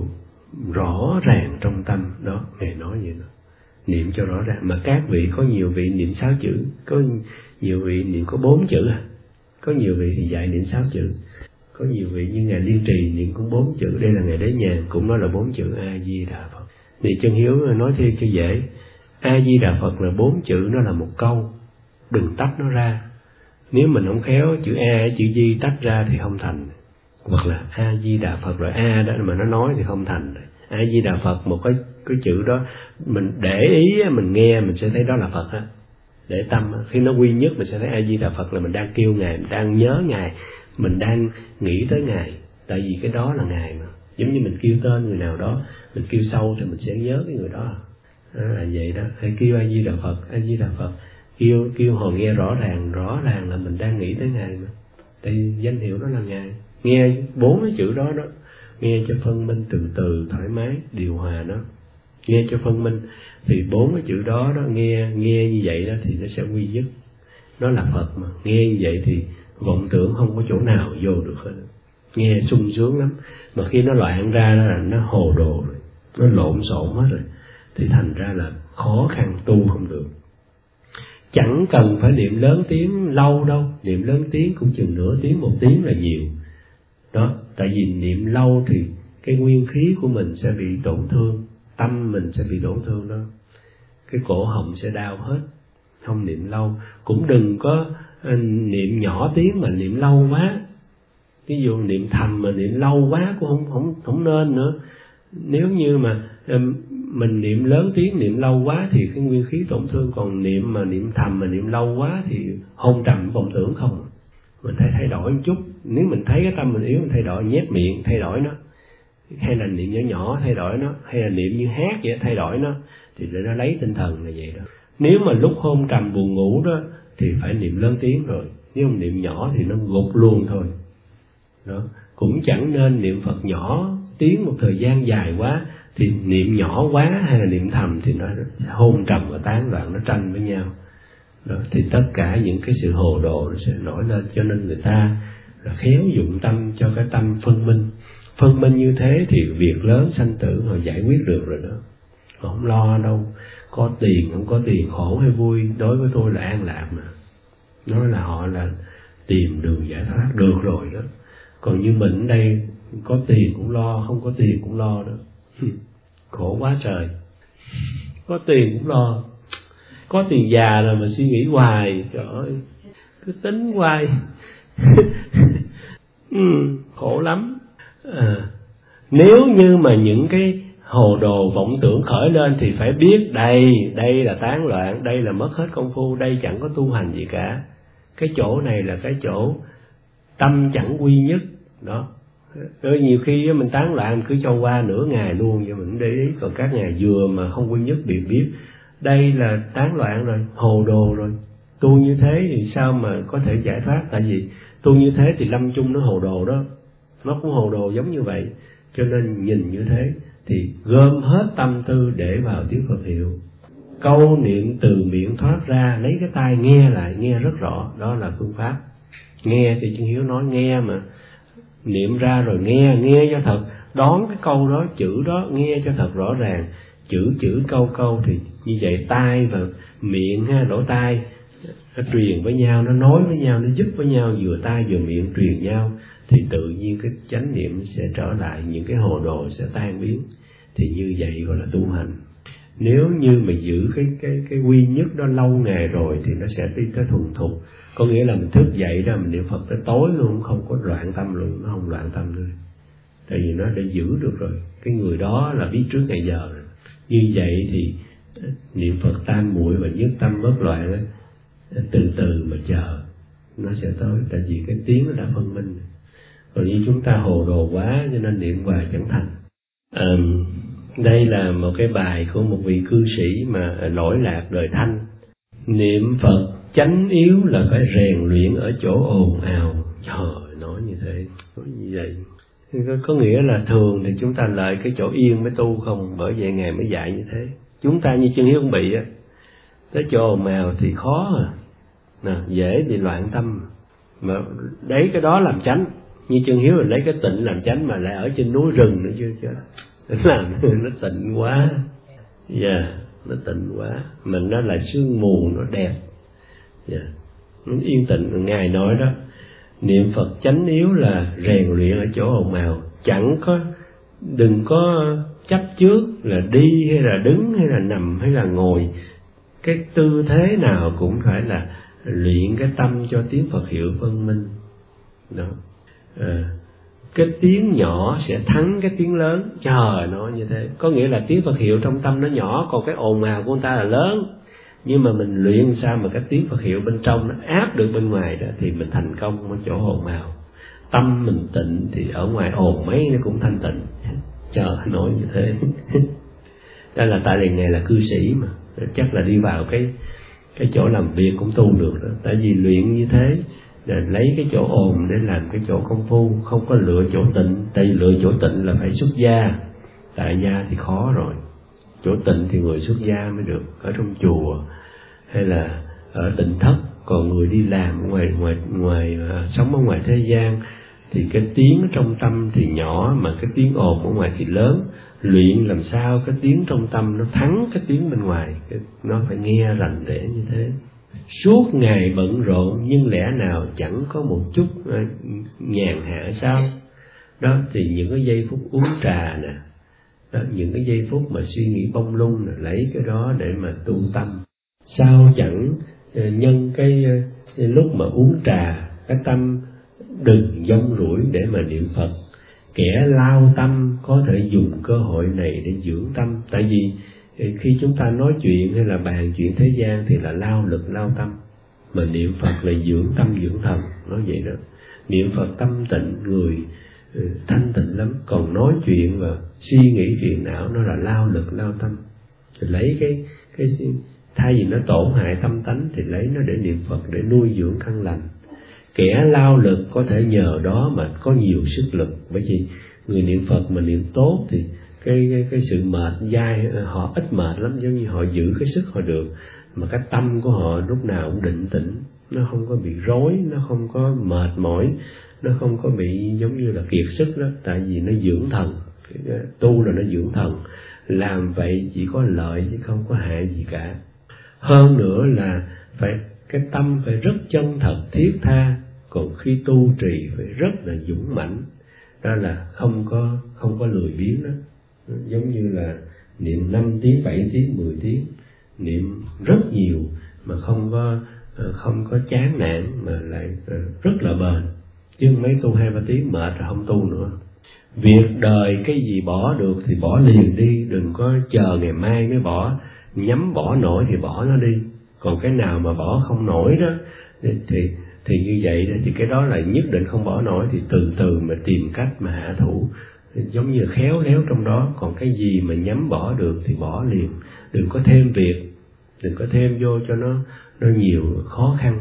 Speaker 1: rõ ràng trong tâm đó, Ngài nói vậy đó, niệm cho rõ ràng. Mà các vị có nhiều vị niệm sáu chữ, có nhiều vị niệm có bốn chữ à, có nhiều vị thì dạy niệm sáu chữ, có nhiều vị như Ngài Liên Trì niệm cũng bốn chữ. Đây là Ngài Đế Nhàn cũng nói là bốn chữ A Di Đà Phật. Thì Chân Hiếu nói thêm cho dễ, A Di Đà Phật là bốn chữ, nó là một câu, đừng tách nó ra. Nếu mình không khéo chữ A chữ Di tách ra thì không thành. Hoặc là A Di Đà Phật rồi A đó mà nó nói thì không thành. A Di Đà Phật một cái cái chữ đó mình để ý, mình nghe mình sẽ thấy đó là Phật á. Để tâm khi nó quy nhất mình sẽ thấy A Di Đà Phật là mình đang kêu Ngài, mình đang nhớ Ngài, mình đang nghĩ tới Ngài. Tại vì cái đó là Ngài mà. Giống như mình kêu tên người nào đó, mình kêu sâu thì mình sẽ nhớ cái người đó. Đó là vậy đó. Hãy kêu A Di Đà Phật, A Di Đà Phật. kêu kêu họ nghe rõ ràng, rõ ràng là mình đang nghĩ tới Ngài mà. Tại danh hiệu đó là Ngài. Nghe bốn cái chữ đó đó, nghe cho phân minh, từ từ, thoải mái, điều hòa nó. Nghe cho phân minh, thì bốn cái chữ đó đó, nghe nghe như vậy đó thì nó sẽ quy dứt. Nó là Phật mà, nghe như vậy thì vọng tưởng không có chỗ nào vô được hết. Nghe sung sướng lắm, mà khi nó loạn ra đó là nó hồ đồ rồi, nó lộn xộn hết rồi, thì thành ra là khó khăn, tu không được. Chẳng cần phải niệm lớn tiếng lâu đâu, niệm lớn tiếng cũng chừng nửa tiếng, một tiếng là nhiều. Đó, tại vì niệm lâu thì cái nguyên khí của mình sẽ bị tổn thương, tâm mình sẽ bị tổn thương đó. Cái cổ họng sẽ đau hết. Không niệm lâu, cũng đừng có niệm nhỏ tiếng mà niệm lâu quá. Ví dụ niệm thầm mà niệm lâu quá cũng không không không nên nữa. Nếu như mà mình niệm lớn tiếng, niệm lâu quá thì cái nguyên khí tổn thương, còn niệm mà niệm thầm mà niệm lâu quá thì hôn trầm vọng tưởng không. Mình phải thay đổi một chút. Nếu mình thấy cái tâm mình yếu, mình thay đổi, nhét miệng thay đổi nó, hay là niệm nhỏ nhỏ thay đổi nó, hay là niệm như hát vậy thay đổi nó, thì để nó lấy tinh thần là vậy đó. Nếu mà lúc hôn trầm buồn ngủ đó thì phải niệm lớn tiếng rồi, nếu mà niệm nhỏ thì nó gục luôn thôi. Đó, cũng chẳng nên niệm Phật nhỏ tiếng một thời gian dài quá, thì niệm nhỏ quá hay là niệm thầm thì nó hôn trầm và tán loạn, nó tranh với nhau. Đó, thì tất cả những cái sự hồ đồ nó sẽ nổi lên, cho nên người ta là khéo dụng tâm cho cái tâm phân minh. Phân minh như thế thì việc lớn sanh tử họ giải quyết được rồi đó. Họ không lo đâu, có tiền không có tiền, khổ hay vui, đối với tôi là an lạc mà. Nói là họ là tìm đường giải thoát được rồi đó. Còn như mình ở đây có tiền cũng lo, không có tiền cũng lo đó. Khổ quá trời. Có tiền cũng lo, có tiền già rồi mà suy nghĩ hoài, trời ơi, cứ tính hoài. ừ, khổ lắm. À, nếu như mà những cái hồ đồ vọng tưởng khởi lên thì phải biết đây, đây là tán loạn, đây là mất hết công phu, đây chẳng có tu hành gì cả. Cái chỗ này là cái chỗ tâm chẳng quy nhất. Đó. Rồi nhiều khi mình tán loạn cứ cho qua nửa ngày luôn, vậy mình để ý, còn các ngày vừa mà không quy nhất bị biết. Đây là tán loạn rồi, hồ đồ rồi. Tu như thế thì sao mà có thể giải thoát? Tại vì tu như thế thì lâm chung nó hồ đồ đó. Nó cũng hồ đồ giống như vậy. Cho nên nhìn như thế thì gom hết tâm tư để vào tiếng Phật hiệu. Câu niệm từ miệng thoát ra, lấy cái tai nghe lại, nghe rất rõ. Đó là phương pháp. Nghe thì Chân Hiếu nói nghe mà. Niệm ra rồi nghe, nghe cho thật. Đón cái câu đó, chữ đó, nghe cho thật rõ ràng. Chữ chữ câu câu thì như vậy tai và miệng ha, lỗ tai nó truyền với nhau, nó nói với nhau, nó giúp với nhau, vừa tai vừa miệng truyền nhau, thì tự nhiên cái chánh niệm sẽ trở lại, những cái hồ đồ sẽ tan biến. Thì như vậy gọi là tu hành. Nếu như mà giữ cái cái cái quy nhất đó lâu ngày rồi thì nó sẽ đi tới thuần thục. Có nghĩa là mình thức dậy ra mình niệm Phật tới tối luôn, không có loạn tâm luôn, nó không loạn tâm nữa. Tại vì nó đã giữ được rồi. Cái người đó là biết trước ngày giờ rồi. Như vậy thì niệm Phật tam muội và nhất tâm bất loạn ấy, từ từ mà chờ nó sẽ tới. Tại vì cái tiếng nó đã phân minh. Còn như chúng ta hồ đồ quá cho nên niệm hoài chẳng thành. À, đây là một cái bài của một vị cư sĩ mà lỗi lạc đời Thanh. Niệm Phật chánh yếu là phải rèn luyện ở chỗ ồn ào. Trời, nói như thế, nói như vậy. Có nghĩa là thường thì chúng ta lợi cái chỗ yên mới tu không, bởi vậy Ngài mới dạy như thế. Chúng ta như Chân Hiếu không bị á, tới chỗ ồn ào thì khó à, nè, dễ bị loạn tâm. Mà đấy cái đó làm chánh, như Chân Hiếu là lấy cái tịnh làm chánh, mà lại ở trên núi rừng nữa chứ, chứ. Làm nó tịnh quá, dạ, yeah, nó tịnh quá, mình nó là sương mù nó đẹp, dạ, yeah. Nó yên tịnh. Ngài nói đó, niệm Phật chánh yếu là rèn luyện ở chỗ ồn ào, chẳng có, đừng có chấp trước là đi hay là đứng hay là nằm hay là ngồi, cái tư thế nào cũng phải là luyện cái tâm cho tiếng Phật hiệu phân minh. Đó. À, cái tiếng nhỏ sẽ thắng cái tiếng lớn. Trời, nói như thế, có nghĩa là tiếng Phật hiệu trong tâm nó nhỏ, còn cái ồn ào của người ta là lớn. Nhưng mà mình luyện sao mà cái tiếng Phật hiệu bên trong nó áp được bên ngoài đó, thì mình thành công ở chỗ ồn ào. Tâm mình tịnh thì ở ngoài ồn mấy nó cũng thanh tịnh. Trời, nói như thế. Đây là tại vì Ngài là cư sĩ mà, chắc là đi vào cái cái chỗ làm việc cũng tu được đó. Tại vì luyện như thế là lấy cái chỗ ồn để làm cái chỗ công phu, không có lựa chỗ tịnh. Tại vì lựa chỗ tịnh là phải xuất gia, tại gia thì khó rồi. Chỗ tịnh thì người xuất gia mới được, ở trong chùa hay là ở tịnh thất. Còn người đi làm ngoài ngoài ngoài uh, sống ở ngoài thế gian thì cái tiếng trong tâm thì nhỏ, mà cái tiếng ồn ở ngoài thì lớn. Luyện làm sao cái tiếng trong tâm nó thắng cái tiếng bên ngoài, nó phải nghe rành rẽ như thế. Suốt ngày bận rộn nhưng lẽ nào chẳng có một chút uh, nhàn hạ sao? Đó thì những cái giây phút uống trà nè, đó, những cái giây phút mà suy nghĩ bông lung nè, lấy cái đó để mà tu tâm. Sao chẳng nhân cái, cái lúc mà uống trà, cái tâm đừng dông rủi để mà niệm Phật. Kẻ lao tâm có thể dùng cơ hội này để dưỡng tâm. Tại vì khi chúng ta nói chuyện hay là bàn chuyện thế gian thì là lao lực lao tâm, mà niệm Phật là dưỡng tâm dưỡng thần, nói vậy đó. Niệm Phật tâm tịnh, người thanh tịnh lắm. Còn nói chuyện và suy nghĩ phiền não nó là lao lực lao tâm. Thì lấy cái cái thay vì nó tổn hại tâm tánh thì lấy nó để niệm Phật, để nuôi dưỡng căn lành. Kẻ lao lực có thể nhờ đó mà có nhiều sức lực. Bởi vì người niệm Phật mà niệm tốt thì cái cái, cái sự mệt dai họ ít mệt lắm, giống như họ giữ cái sức họ được, mà cái tâm của họ lúc nào cũng định tĩnh, nó không có bị rối, nó không có mệt mỏi, nó không có bị giống như là kiệt sức đó. Tại vì nó dưỡng thần, tu là nó dưỡng thần. Làm vậy chỉ có lợi chứ không có hại gì cả. Hơn nữa là phải cái tâm phải rất chân thật thiết tha. Còn khi tu trì phải rất là dũng mãnh, đó là không có không có lười biếng đó. Giống như là niệm năm tiếng, bảy tiếng, mười tiếng, niệm rất nhiều mà không có không có chán nản, mà lại rất là bền. Chứ mấy tu hai ba tiếng mệt rồi không tu nữa. Việc đời cái gì bỏ được thì bỏ liền đi, đừng có chờ ngày mai mới bỏ. Nhắm bỏ nổi thì bỏ nó đi. Còn cái nào mà bỏ không nổi đó thì thì như vậy thì cái đó là nhất định không bỏ nổi, thì từ từ mà tìm cách mà hạ thủ, giống như khéo léo trong đó. Còn cái gì mà nhắm bỏ được thì bỏ liền, đừng có thêm việc, đừng có thêm vô cho nó nó nhiều khó khăn.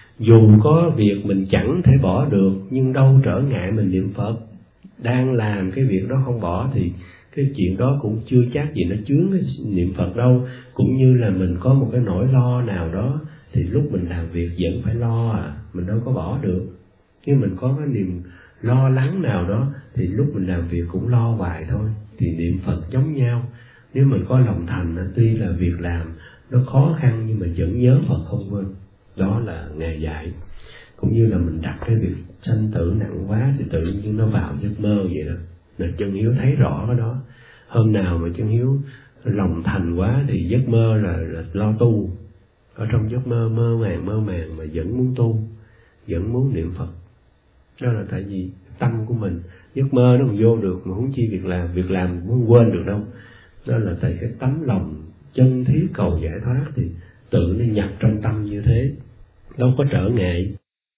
Speaker 1: Dù có việc mình chẳng thể bỏ được, nhưng đâu trở ngại mình niệm Phật. Đang làm cái việc đó không bỏ thì cái chuyện đó cũng chưa chắc gì nó chướng cái niệm Phật đâu. Cũng như là mình có một cái nỗi lo nào đó thì lúc mình làm việc vẫn phải lo à, mình đâu có bỏ được. Nhưng mình có cái niềm lo lắng nào đó thì lúc mình làm việc cũng lo hoài thôi. Thì niệm Phật giống nhau. Nếu mình có lòng thành, tuy là việc làm nó khó khăn nhưng mà vẫn nhớ Phật không quên. Đó là Ngài dạy. Cũng như là mình đặt cái việc sanh tử nặng quá thì tự nhiên nó vào giấc mơ vậy đó. Là Chân Hiếu thấy rõ cái đó. Hôm nào mà Chân Hiếu lòng thành quá thì giấc mơ là, là lo tu. Ở trong giấc mơ mơ màng mơ màng mà vẫn muốn tu, vẫn muốn niệm Phật. Đó là tại vì tâm của mình, giấc mơ nó không vô được, mà huống chi việc làm, việc làm cũng không quên được đâu. Đó là tại cái tấm lòng chân thiết cầu giải thoát thì tự nó nhập trong tâm như thế, đâu có trở ngại.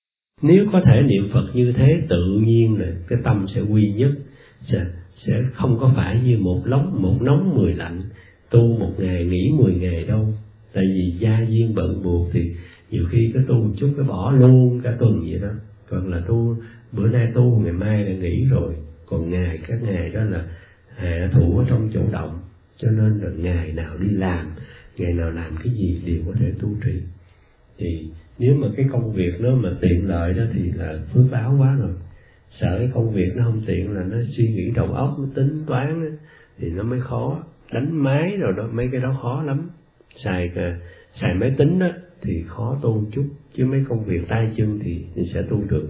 Speaker 1: Nếu có thể niệm Phật như thế, tự nhiên là cái tâm sẽ quy nhất, sẽ, sẽ không có phải như một nóng một nóng mười lạnh, tu một ngày nghỉ mười ngày đâu. Tại vì gia duyên bận buộc thì nhiều khi cái tu một chút cái bỏ luôn cả tuần vậy đó. Còn là tu bữa nay tu ngày mai là nghỉ rồi. Còn ngày các ngày đó là hạ thủ ở trong chỗ động, cho nên là ngày nào đi làm, ngày nào làm cái gì đều có thể tu trì. Thì nếu mà cái công việc nó mà tiện lợi đó thì là phước báo quá rồi. Sợ cái công việc nó không tiện là nó suy nghĩ đầu óc, nó tính toán đó, thì nó mới khó. Đánh máy rồi đó, mấy cái đó khó lắm. Xài xài máy tính đó thì khó tu chút, chứ mấy công việc tay chân thì, thì sẽ tu được.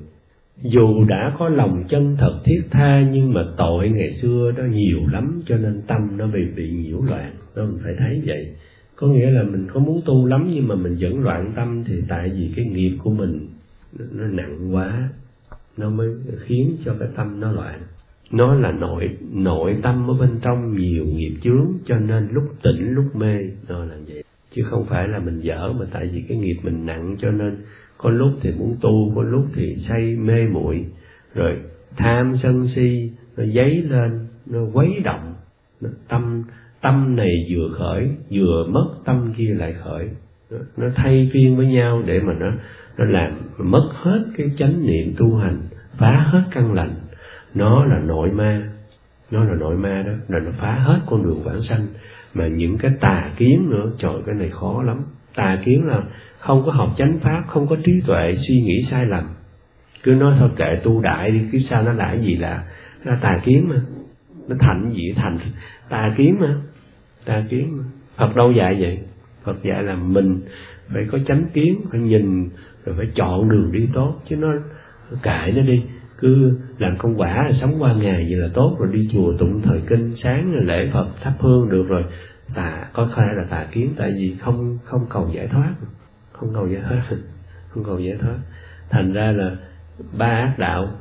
Speaker 1: Dù đã có lòng chân thật thiết tha, nhưng mà tội ngày xưa đó nhiều lắm, cho nên tâm nó bị bị nhiễu loạn. Đó mình phải thấy vậy. Có nghĩa là mình có muốn tu lắm nhưng mà mình vẫn loạn tâm, thì tại vì cái nghiệp của mình nó nặng quá, nó mới khiến cho cái tâm nó loạn. Nó là nội nội tâm ở bên trong nhiều nghiệp chướng, cho nên lúc tỉnh lúc mê nó là vậy. Chứ không phải là mình dở, mà tại vì cái nghiệp mình nặng, cho nên có lúc thì muốn tu, có lúc thì say mê muội, rồi tham sân si nó dấy lên, nó quấy động, nó tâm tâm này vừa khởi, vừa mất tâm kia lại khởi. nó, nó thay phiên với nhau để mà nó nó làm mất hết cái chánh niệm tu hành, phá hết căn lành. Nó là nội ma, nó là nội ma đó, là nó phá hết con đường vãng sanh. Mà những cái tà kiến nữa, trời, cái này khó lắm. Tà kiến là không có học chánh pháp, không có trí tuệ, suy nghĩ sai lầm, cứ nói thôi kệ tu đại đi, cứ sao nó là cái gì là là tà kiến mà. Nó thành gì thành tà kiến mà, tà kiến mà. Phật đâu dạy vậy? Phật dạy là mình phải có chánh kiến, phải nhìn rồi phải chọn đường đi tốt, chứ nó kệ nó đi, cứ làm công quả rồi sống qua ngày vậy là tốt, rồi đi chùa tụng thời kinh, sáng rồi lễ Phật thắp hương được rồi. Tà có khai là tà kiến, tại vì không không cầu giải thoát, không cầu giải thoát, không cầu giải thoát. Thành ra là ba ác đạo,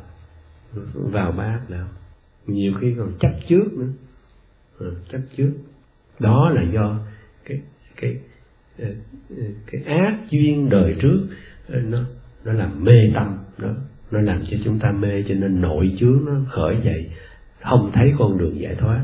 Speaker 1: vào ba ác đạo, nhiều khi còn chấp trước nữa, à, chấp trước. Đó là do cái cái cái, cái ác duyên đời trước nó nó làm mê tâm đó, nó làm cho chúng ta mê, cho nên nội chướng nó khởi dậy, không thấy con đường giải thoát.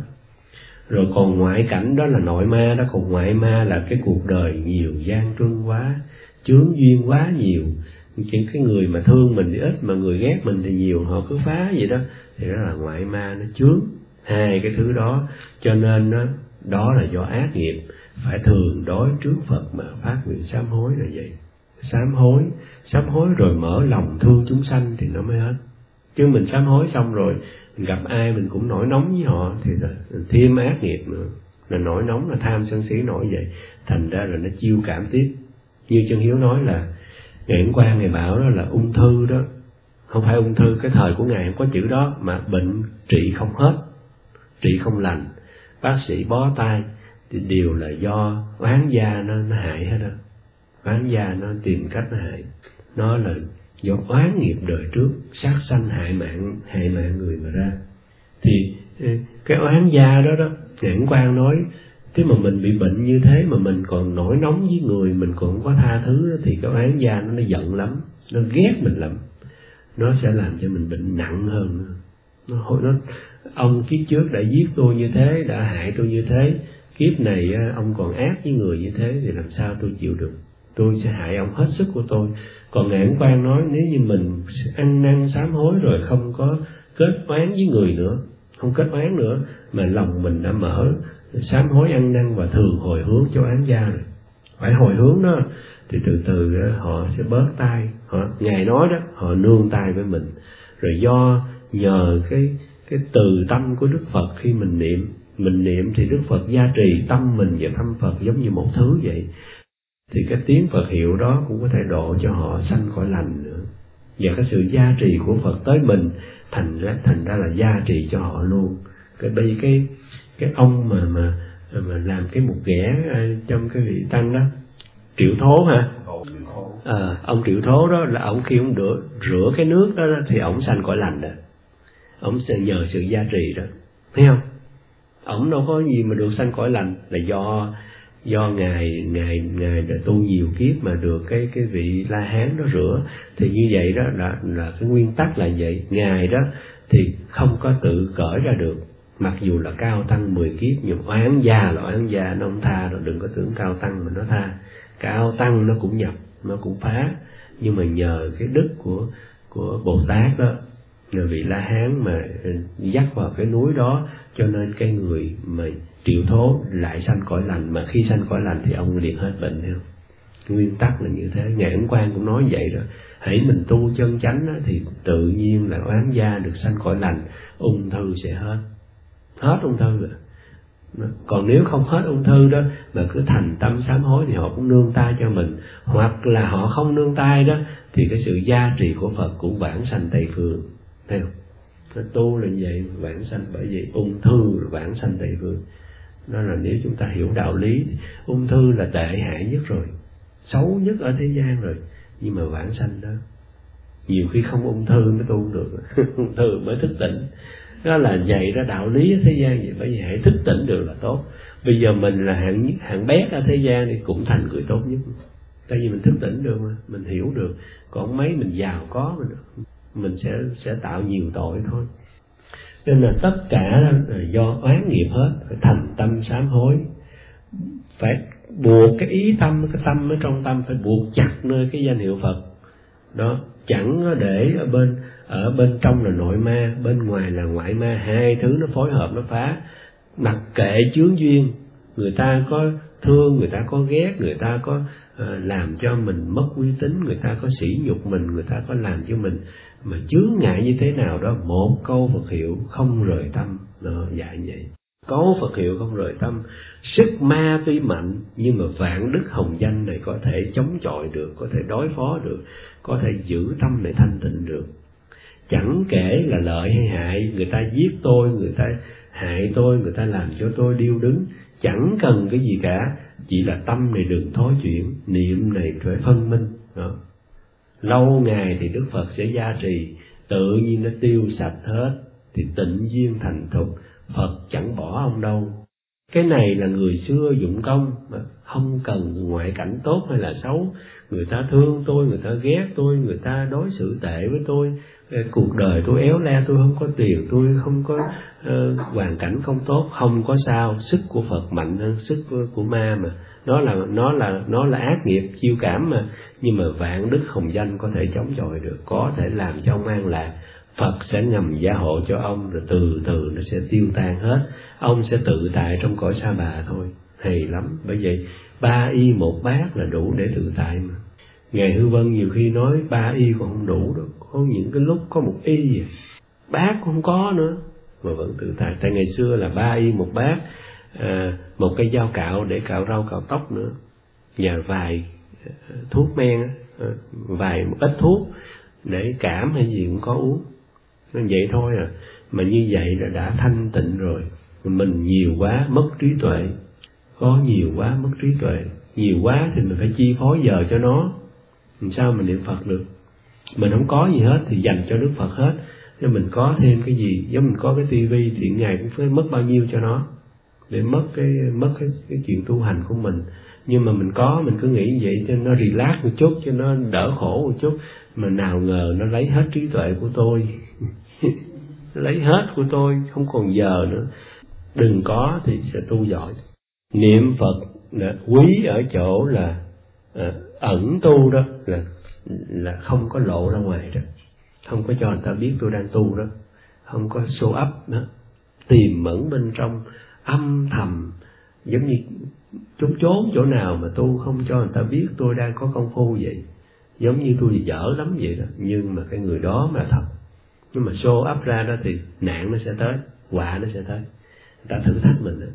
Speaker 1: Rồi còn ngoại cảnh đó là nội ma đó, còn ngoại ma là cái cuộc đời nhiều gian truân quá, chướng duyên quá nhiều. Những cái người mà thương mình thì ít, mà người ghét mình thì nhiều, họ cứ phá vậy đó, thì đó là ngoại ma, nó chướng hai cái thứ đó. Cho nên đó, đó là do ác nghiệp, phải thường đối trước Phật mà phát nguyện sám hối là vậy. Sám hối, sám hối rồi mở lòng thương chúng sanh thì nó mới hết. Chứ mình sám hối xong rồi mình gặp ai mình cũng nổi nóng với họ thì là thêm ác nghiệp nữa. Là nổi nóng, là tham sân si nổi vậy, thành ra là nó chiêu cảm tiếp. Như Chân Hiếu nói là Ngài Ấn Quang Ngài bảo đó là ung thư đó, không phải ung thư cái thời của Ngài không có chữ đó, mà bệnh trị không hết, trị không lành, bác sĩ bó tay thì đều là do oán gia nó, nó hại hết đó. Oán gia nó tìm cách nó hại, nó là do oán nghiệp đời trước, sát sanh hại mạng, hại mạng người mà ra. Thì cái oán gia đó đó, Ngài Ấn Quang nói, thế mà mình bị bệnh như thế mà mình còn nổi nóng với người, mình còn không có tha thứ đó, thì cái oán gia nó, nó giận lắm, nó ghét mình lắm, nó sẽ làm cho mình bệnh nặng hơn nữa. Nó, nó ông kiếp trước đã giết tôi như thế, đã hại tôi như thế, kiếp này ông còn ác với người như thế thì làm sao tôi chịu được, tôi sẽ hại ông hết sức của tôi. Còn Ngài Ấn Quang nói nếu như mình ăn năn sám hối rồi không có kết oán với người nữa, không kết oán nữa, mà lòng mình đã mở, sám hối ăn năn và thường hồi hướng cho oán gia rồi, phải hồi hướng đó, thì từ từ họ sẽ bớt tay. Họ, Ngài nói đó, họ nương tay với mình. Rồi do nhờ cái cái từ tâm của Đức Phật, khi mình niệm, mình niệm thì Đức Phật gia trì tâm mình và tâm Phật giống như một thứ vậy, thì cái tiếng Phật hiệu đó cũng có thể độ cho họ sanh khỏi lành nữa. Và cái sự gia trì của Phật tới mình thành ra thành ra là gia trì cho họ luôn. Cái bây cái cái ông mà mà mà làm cái mục ghẻ trong cái vị tăng đó, Triệu Thố hả? À, ông Triệu Thố đó là ông khi ông rửa rửa cái nước đó, đó thì ông sanh cõi lành đó. Ông sẽ nhờ sự gia trì đó, thấy không? Ông đâu có gì mà được sanh cõi lành, là do do ngài ngài ngài đã tu nhiều kiếp mà được cái cái vị La Hán đó rửa. Thì như vậy đó là là cái nguyên tắc là vậy. Ngài đó thì không có tự cởi ra được, mặc dù là cao tăng mười kiếp, nhưng oán gia là oán gia, nó không tha đâu. Đừng có tưởng cao tăng mà nó tha, cao tăng nó cũng nhập, nó cũng phá. Nhưng mà nhờ cái đức của của Bồ Tát đó, nhờ vị La Hán mà dắt vào cái núi đó, cho nên cái người mà Triệu Thố lại sanh cõi lành. Mà khi sanh cõi lành thì ông liền hết bệnh theo. Nguyên tắc là như thế. Ngài Ấn Quang cũng nói vậy đó, hãy mình tu chân chánh đó, thì tự nhiên là oán gia được sanh cõi lành, ung thư sẽ hết, hết ung thư rồi. Còn nếu không hết ung thư đó mà cứ thành tâm sám hối thì họ cũng nương tay cho mình. Hoặc là họ không nương tay đó thì cái sự gia trì của Phật cũng vãng sanh Tây Phương. Thấy không? Nó tu là như vậy, vãng sanh. Bởi vì ung thư vãng sanh Tây Phương. Đó là nếu chúng ta hiểu đạo lý, ung thư là tệ hại nhất rồi, xấu nhất ở thế gian rồi, nhưng mà vãng sanh đó, nhiều khi không ung thư mới tu được, ung thư mới thức tỉnh. Đó là vậy đó, đạo lý ở thế gian vậy. Bởi vì hãy thức tỉnh được là tốt. Bây giờ mình là hạng nhất, hạng bét ở thế gian thì cũng thành người tốt nhất, tại vì mình thức tỉnh được mà, mình hiểu được. Còn mấy mình giàu có mình mình sẽ sẽ tạo nhiều tội thôi. Nên là tất cả là do oán nghiệp hết, phải thành tâm sám hối, phải buộc cái ý tâm, cái tâm ở trong tâm phải buộc chặt nơi cái danh hiệu Phật đó, chẳng để ở bên ở bên trong là nội ma, bên ngoài là ngoại ma, hai thứ nó phối hợp nó phá. Mặc kệ chướng duyên, người ta có thương, người ta có ghét, người ta có uh, làm cho mình mất uy tín, người ta có sỉ nhục mình, người ta có làm cho mình mà chướng ngại như thế nào đó, một câu Phật hiệu không rời tâm, nó dạy vậy. Câu Phật hiệu không rời tâm, sức ma tuy mạnh nhưng mà vạn đức hồng danh này có thể chống chọi được, có thể đối phó được, có thể giữ tâm này thanh tịnh được. Chẳng kể là lợi hay hại, người ta giết tôi, người ta hại tôi, người ta làm cho tôi điêu đứng, chẳng cần cái gì cả, chỉ là tâm này đừng thối chuyển, niệm này phải phân minh đó. Lâu ngày thì Đức Phật sẽ gia trì, tự nhiên nó tiêu sạch hết, thì tịnh duyên thành thục, Phật chẳng bỏ ông đâu. Cái này là người xưa dụng công, mà không cần ngoại cảnh tốt hay là xấu. Người ta thương tôi, người ta ghét tôi, người ta đối xử tệ với tôi, cuộc đời tôi éo le, tôi không có tiền, tôi không có uh, hoàn cảnh không tốt, không có sao. Sức của Phật mạnh hơn sức của, của ma mà. Nó là nó là nó là ác nghiệp chiêu cảm mà, nhưng mà vạn đức hồng danh có thể chống chọi được, có thể làm cho ông an lạc. Phật sẽ ngầm gia hộ cho ông, rồi từ từ nó sẽ tiêu tan hết. Ông sẽ tự tại trong cõi sa bà thôi. Hay lắm. Bởi vậy ba y một bát là đủ để tự tại mà. Ngài Hư Vân nhiều khi nói ba y còn không đủ đâu, có những cái lúc có một y bát cũng không có nữa mà vẫn tự tại. Tại ngày xưa là ba y một bát, à, một cây dao cạo để cạo rau cạo tóc nữa, và vài thuốc men, à, vài một ít thuốc để cảm hay gì cũng có uống. Nó vậy thôi à, mà như vậy là đã thanh tịnh rồi. Mình nhiều quá mất trí tuệ, có nhiều quá mất trí tuệ, nhiều quá thì mình phải chi phối giờ cho nó. Làm sao mình niệm Phật được? Mình không có gì hết thì dành cho Đức Phật hết. Nếu mình có thêm cái gì, giống mình có cái tivi thì ngày cũng phải mất bao nhiêu cho nó, để mất cái mất cái, cái chuyện tu hành của mình. Nhưng mà mình có, mình cứ nghĩ vậy cho nó relax một chút, cho nó đỡ khổ một chút. Mà nào ngờ nó lấy hết trí tuệ của tôi lấy hết của tôi, không còn giờ nữa. Đừng có thì sẽ tu giỏi. Niệm Phật là quý ở chỗ là à, ẩn tu đó, là là không có lộ ra ngoài đó, không có cho người ta biết tôi đang tu đó, không có show up đó, tìm ẩn bên trong, âm thầm, giống như trốn trốn chỗ nào mà tu không cho người ta biết tôi đang có công phu vậy, giống như tôi dở lắm vậy đó. Nhưng mà cái người đó mà thật, nhưng mà show up ra đó thì nạn nó sẽ tới, họa nó sẽ tới, người ta thử thách mình đó.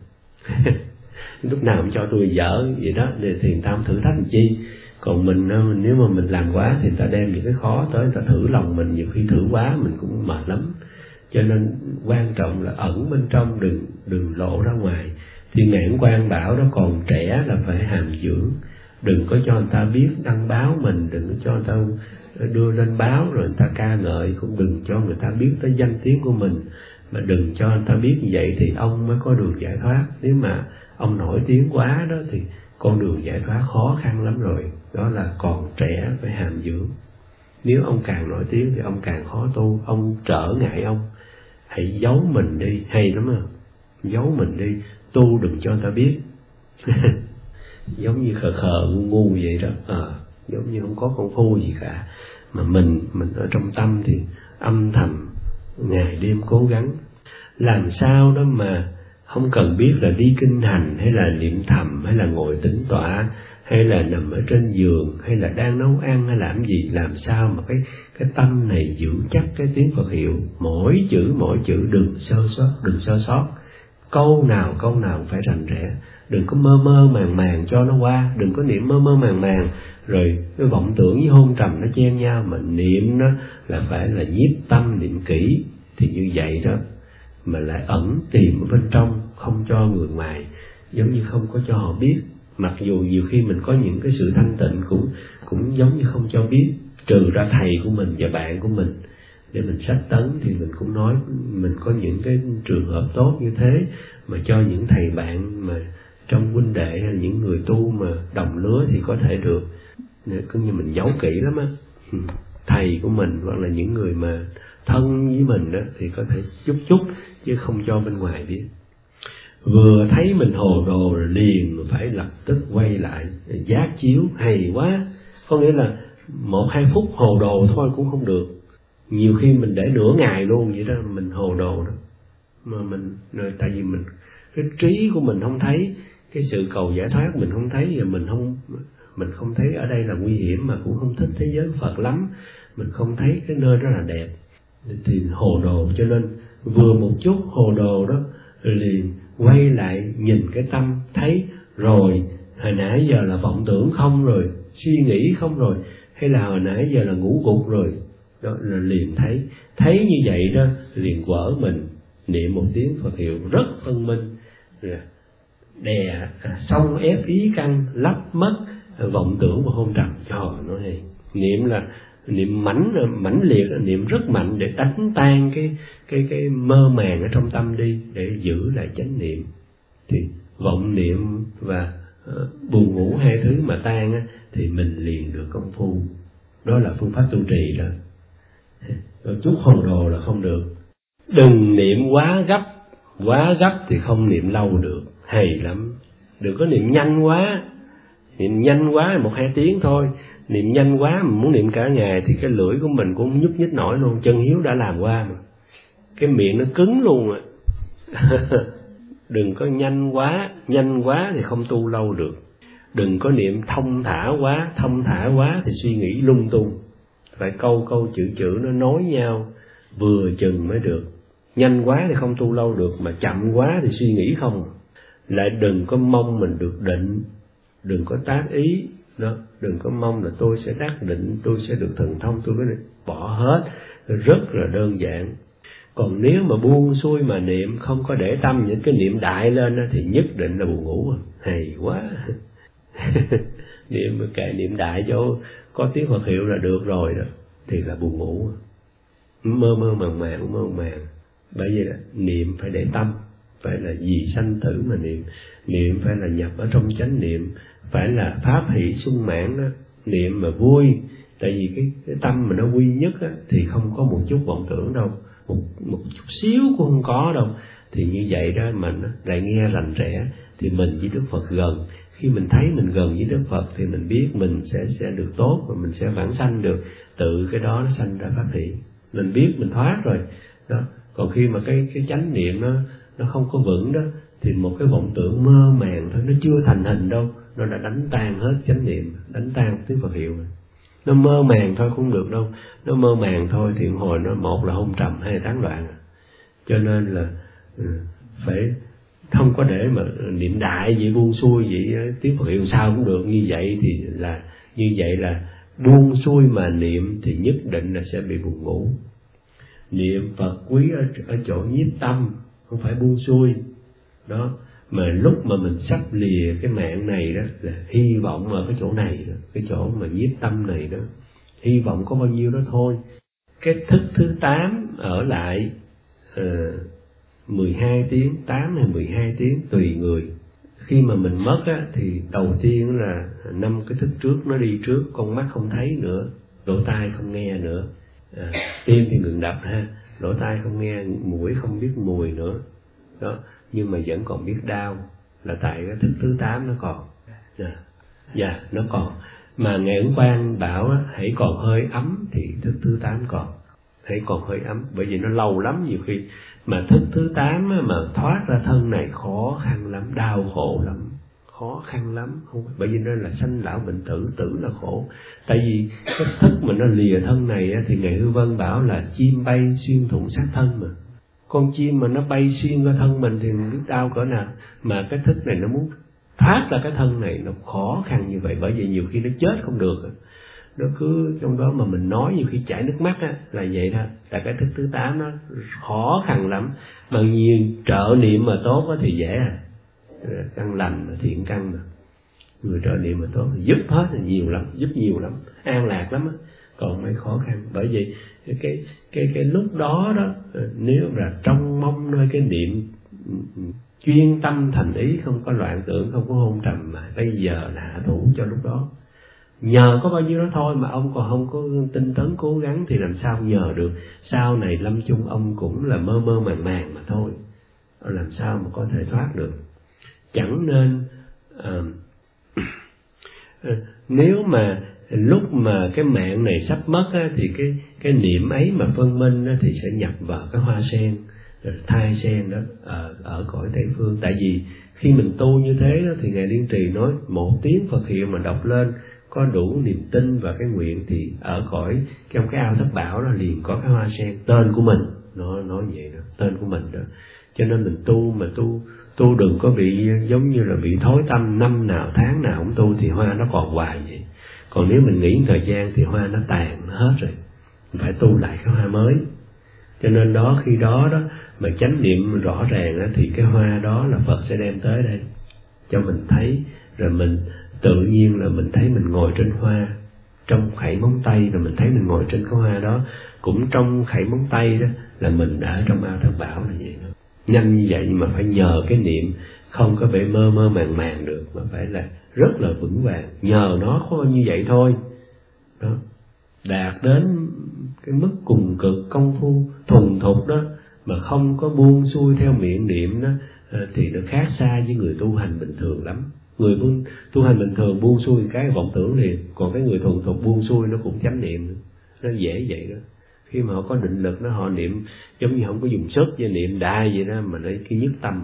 Speaker 1: Lúc nào cũng cho tôi dở vậy đó thì người ta không thử thách làm chi. Còn mình, mình nếu mà mình làm quá thì người ta đem những cái khó tới, người ta thử lòng mình, nhiều khi thử quá mình cũng mệt lắm. Cho nên quan trọng là ẩn bên trong, đừng đừng lộ ra ngoài. Thì Ngạn Quan bảo đó, còn trẻ là phải hàm dưỡng, đừng có cho người ta biết đăng báo mình, đừng có cho người ta đưa lên báo rồi người ta ca ngợi, cũng đừng cho người ta biết tới danh tiếng của mình. Mà đừng cho người ta biết như vậy thì ông mới có đường giải thoát. Nếu mà ông nổi tiếng quá đó thì con đường giải thoát khó khăn lắm rồi. Đó là còn trẻ phải hàm dưỡng. Nếu ông càng nổi tiếng thì ông càng khó tu, ông trở ngại ông. Hãy giấu mình đi, hay lắm à. Giấu mình đi, tu đừng cho người ta biết. Giống như khờ khờ ngu ngu vậy đó, à, giống như không có công phu gì cả. Mà mình, mình ở trong tâm thì âm thầm, ngày đêm cố gắng. Làm sao đó mà không cần biết là đi kinh hành, hay là niệm thầm, hay là ngồi tĩnh tọa, hay là nằm ở trên giường, hay là đang nấu ăn, hay làm gì. Làm sao mà cái cái tâm này giữ chắc cái tiếng Phật hiệu, mỗi chữ mỗi chữ đừng sơ sót, đừng sơ sót. Câu nào câu nào phải rành rẽ, đừng có mơ mơ màng màng cho nó qua, đừng có niệm mơ mơ màng màng rồi cái vọng tưởng với hôn trầm nó chen nhau. Mà niệm nó là phải là nhiếp tâm, niệm kỹ, thì như vậy đó mà lại ẩn tìm ở bên trong, không cho người ngoài, giống như không có cho họ biết. Mặc dù nhiều khi mình có những cái sự thanh tịnh cũng cũng giống như không cho biết, trừ ra thầy của mình và bạn của mình để mình sách tấn thì mình cũng nói mình có những cái trường hợp tốt như thế, mà cho những thầy bạn mà trong huynh đệ hay những người tu mà đồng lứa thì có thể được. Cứ như mình giấu kỹ lắm á. Thầy của mình hoặc là những người mà thân với mình đó thì có thể chút chút chứ không cho bên ngoài biết. vừa thấy mình hồ đồ rồi liền phải lập tức quay lại giác chiếu. Hay quá, có nghĩa là một hai phút hồ đồ thôi cũng không được, nhiều khi mình để nửa ngày luôn vậy đó, mình hồ đồ đó. Mà mình, tại vì mình cái trí của mình không thấy, cái sự cầu giải thoát mình không thấy, và mình không mình không thấy ở đây là nguy hiểm, mà cũng không thích thế giới Phật lắm, mình không thấy cái nơi đó là đẹp thì hồ đồ. Cho nên vừa một chút hồ đồ đó liền quay lại nhìn cái tâm, thấy rồi hồi nãy giờ là vọng tưởng không rồi, suy nghĩ không rồi, hay là hồi nãy giờ là ngủ gục rồi, đó là liền thấy. Thấy như vậy đó liền quở mình niệm một tiếng Phật hiệu rất phân minh, đè xong ép ý căn, lấp mất vọng tưởng và hôn trầm. Trời nói hay, niệm là niệm mãnh mãnh liệt, niệm rất mạnh để đánh tan cái cái cái mơ màng ở trong tâm đi, để giữ lại chánh niệm. Thì vọng niệm và uh, buồn ngủ hai thứ mà tan á, thì mình liền được công phu. Đó là phương pháp tu trì đó. Rồi chút hồ đồ là không được. Đừng niệm quá gấp, quá gấp thì không niệm lâu được. Hay lắm. Đừng có niệm nhanh quá. Niệm nhanh quá là một hai tiếng thôi. Niệm nhanh quá mà muốn niệm cả ngày thì cái lưỡi của mình cũng không nhúc nhích nổi luôn. Chân hiếu đã làm qua mà, cái miệng nó cứng luôn à. Đừng có nhanh quá, nhanh quá thì không tu lâu được. Đừng có niệm thông thả quá, thông thả quá thì suy nghĩ lung tung. Phải câu câu chữ chữ nó nối nhau, vừa chừng mới được. Nhanh quá thì không tu lâu được, mà chậm quá thì suy nghĩ không. Lại đừng có mong mình được định, đừng có tác ý đó, đừng có mong là tôi sẽ đắc định, tôi sẽ được thần thông, tôi có được. Bỏ hết, rất là đơn giản. Còn nếu mà buông xuôi mà niệm, không có để tâm những cái niệm đại lên thì nhất định là buồn ngủ. Hay quá. Niệm kệ niệm đại cho có tiếng Phật hiệu là được rồi đó, thì là buồn ngủ, mơ mơ màng màng mơ màng. Bởi vì là niệm phải để tâm, phải là vì sanh tử mà niệm, niệm phải là nhập ở trong chánh niệm, phải là pháp hỷ sung mãn đó, niệm mà vui. Tại vì cái, cái tâm mà nó quy nhất á, thì không có một chút vọng tưởng đâu, một, một chút xíu cũng không có đâu. Thì như vậy đó mình lại nghe rành rẽ, thì mình với Đức Phật gần. Khi mình thấy mình gần với Đức Phật thì mình biết mình sẽ sẽ được tốt, và mình sẽ vãng sanh được. Tự cái đó nó sanh ra pháp hỷ, mình biết mình thoát rồi đó. Còn khi mà cái cái chánh niệm nó nó không có vững đó, thì một cái vọng tưởng mơ màng thôi, nó chưa thành hình đâu, nó đã đánh tan hết chánh niệm, đánh tan tiếng Phật hiệu. Nó mơ màng thôi cũng được đâu, nó mơ màng thôi thì hồi nó một là hôn trầm, hai là tán loạn. Cho nên là phải không có để mà niệm đại vậy, buông xuôi vậy, tiếng Phật hiệu sao cũng được. Như vậy thì là như vậy là buông xuôi mà niệm thì nhất định là sẽ bị buồn ngủ. Niệm Phật quý ở, ở chỗ nhiếp tâm, không phải buông xuôi đó. Mà lúc mà mình sắp lìa cái mạng này đó là hy vọng ở cái chỗ này đó, cái chỗ mà nhiếp tâm này đó, hy vọng có bao nhiêu đó thôi. Cái thức thứ tám ở lại uh, mười hai tiếng, tám hay mười hai tiếng tùy người. Khi mà mình mất á, thì đầu tiên là năm cái thức trước nó đi trước, con mắt không thấy nữa, lỗ tai không nghe nữa, à, tim thì ngừng đập ha, lỗ tai không nghe, mũi không biết mùi nữa đó, nhưng mà vẫn còn biết đau, là tại cái thức thứ tám nó còn. Dạ, dạ nó còn. Mà Ngài Ấn Quang bảo á, hãy còn hơi ấm thì thức thứ tám còn, hãy còn hơi ấm, bởi vì nó lâu lắm, nhiều khi mà thức thứ tám á, mà thoát ra thân này khó khăn lắm, đau khổ lắm, khó khăn lắm. Không, bởi vì nó là sanh lão bệnh tử, tử là khổ. Tại vì cái thức mà nó lìa thân này á, thì Ngài Hư Vân bảo là chim bay xuyên thủng xác thân mà. Con chim mà nó bay xuyên qua thân mình thì mình biết đau cỡ nào. Mà cái thức này nó muốn thoát ra cái thân này nó khó khăn như vậy. Bởi vì nhiều khi nó chết không được, nó cứ trong đó mà mình nói nhiều khi chảy nước mắt á, là vậy đó. Là cái thức thứ tám nó khó khăn lắm. Mà nhiều trợ niệm mà tốt á thì dễ à, căn lành thiện căn mà, người trợ niệm mà tốt thì giúp hết là nhiều lắm, giúp nhiều lắm, an lạc lắm á. Còn mấy khó khăn, bởi vì cái cái cái lúc đó đó, nếu là trong mong nơi cái niệm chuyên tâm thành ý, không có loạn tưởng, không có hôn trầm, mà bây giờ là hạ thủ cho lúc đó. Nhờ có bao nhiêu đó thôi mà ông còn không có tinh tấn cố gắng thì làm sao nhờ được. Sau này lâm chung ông cũng là mơ mơ màng màng mà thôi. làm sao mà có thể thoát được. Chẳng nên uh, nếu mà lúc mà cái mạng này sắp mất á, thì cái cái niệm ấy mà phân minh á, thì sẽ nhập vào cái hoa sen, thai sen đó ở, ở cõi Tây Phương. Tại vì khi mình tu như thế đó, thì Ngài Liên Trì nói một tiếng Phật hiệu mà đọc lên có đủ niềm tin và cái nguyện, thì ở cõi trong cái ao thất bảo đó liền có cái hoa sen tên của mình, nó nói vậy đó, tên của mình đó. Cho nên mình tu mà tu tu đừng có bị giống như là bị thối tâm, năm nào tháng nào cũng tu thì hoa nó còn hoài vậy. Còn nếu mình nghỉ thời gian thì hoa nó tàn, nó hết rồi, mình phải tu lại cái hoa mới. Cho nên đó, khi đó đó mà chánh niệm rõ ràng đó, thì cái hoa đó là Phật sẽ đem tới đây cho mình thấy, rồi mình tự nhiên là mình thấy mình ngồi trên hoa, trong khẩy móng tay, rồi mình thấy mình ngồi trên cái hoa đó, cũng trong khẩy móng tay đó là mình đã trong ao thất bảo là vậy đó. Nhanh như vậy nhưng mà phải nhờ cái niệm, không có phải mơ mơ màng màng được, mà phải là rất là vững vàng, nhờ nó có như vậy thôi đó. Đạt đến cái mức cùng cực công phu thuần thục đó mà không có buông xuôi theo miệng niệm đó, thì nó khác xa với người tu hành bình thường lắm. Người buông, tu hành bình thường buông xuôi cái vọng tưởng liền, còn cái người thuần thục buông xuôi nó cũng chánh niệm, nó dễ vậy đó. Khi mà họ có định lực nó, họ niệm giống như không có dùng sức với niệm đại vậy đó, mà nó cái nhất tâm,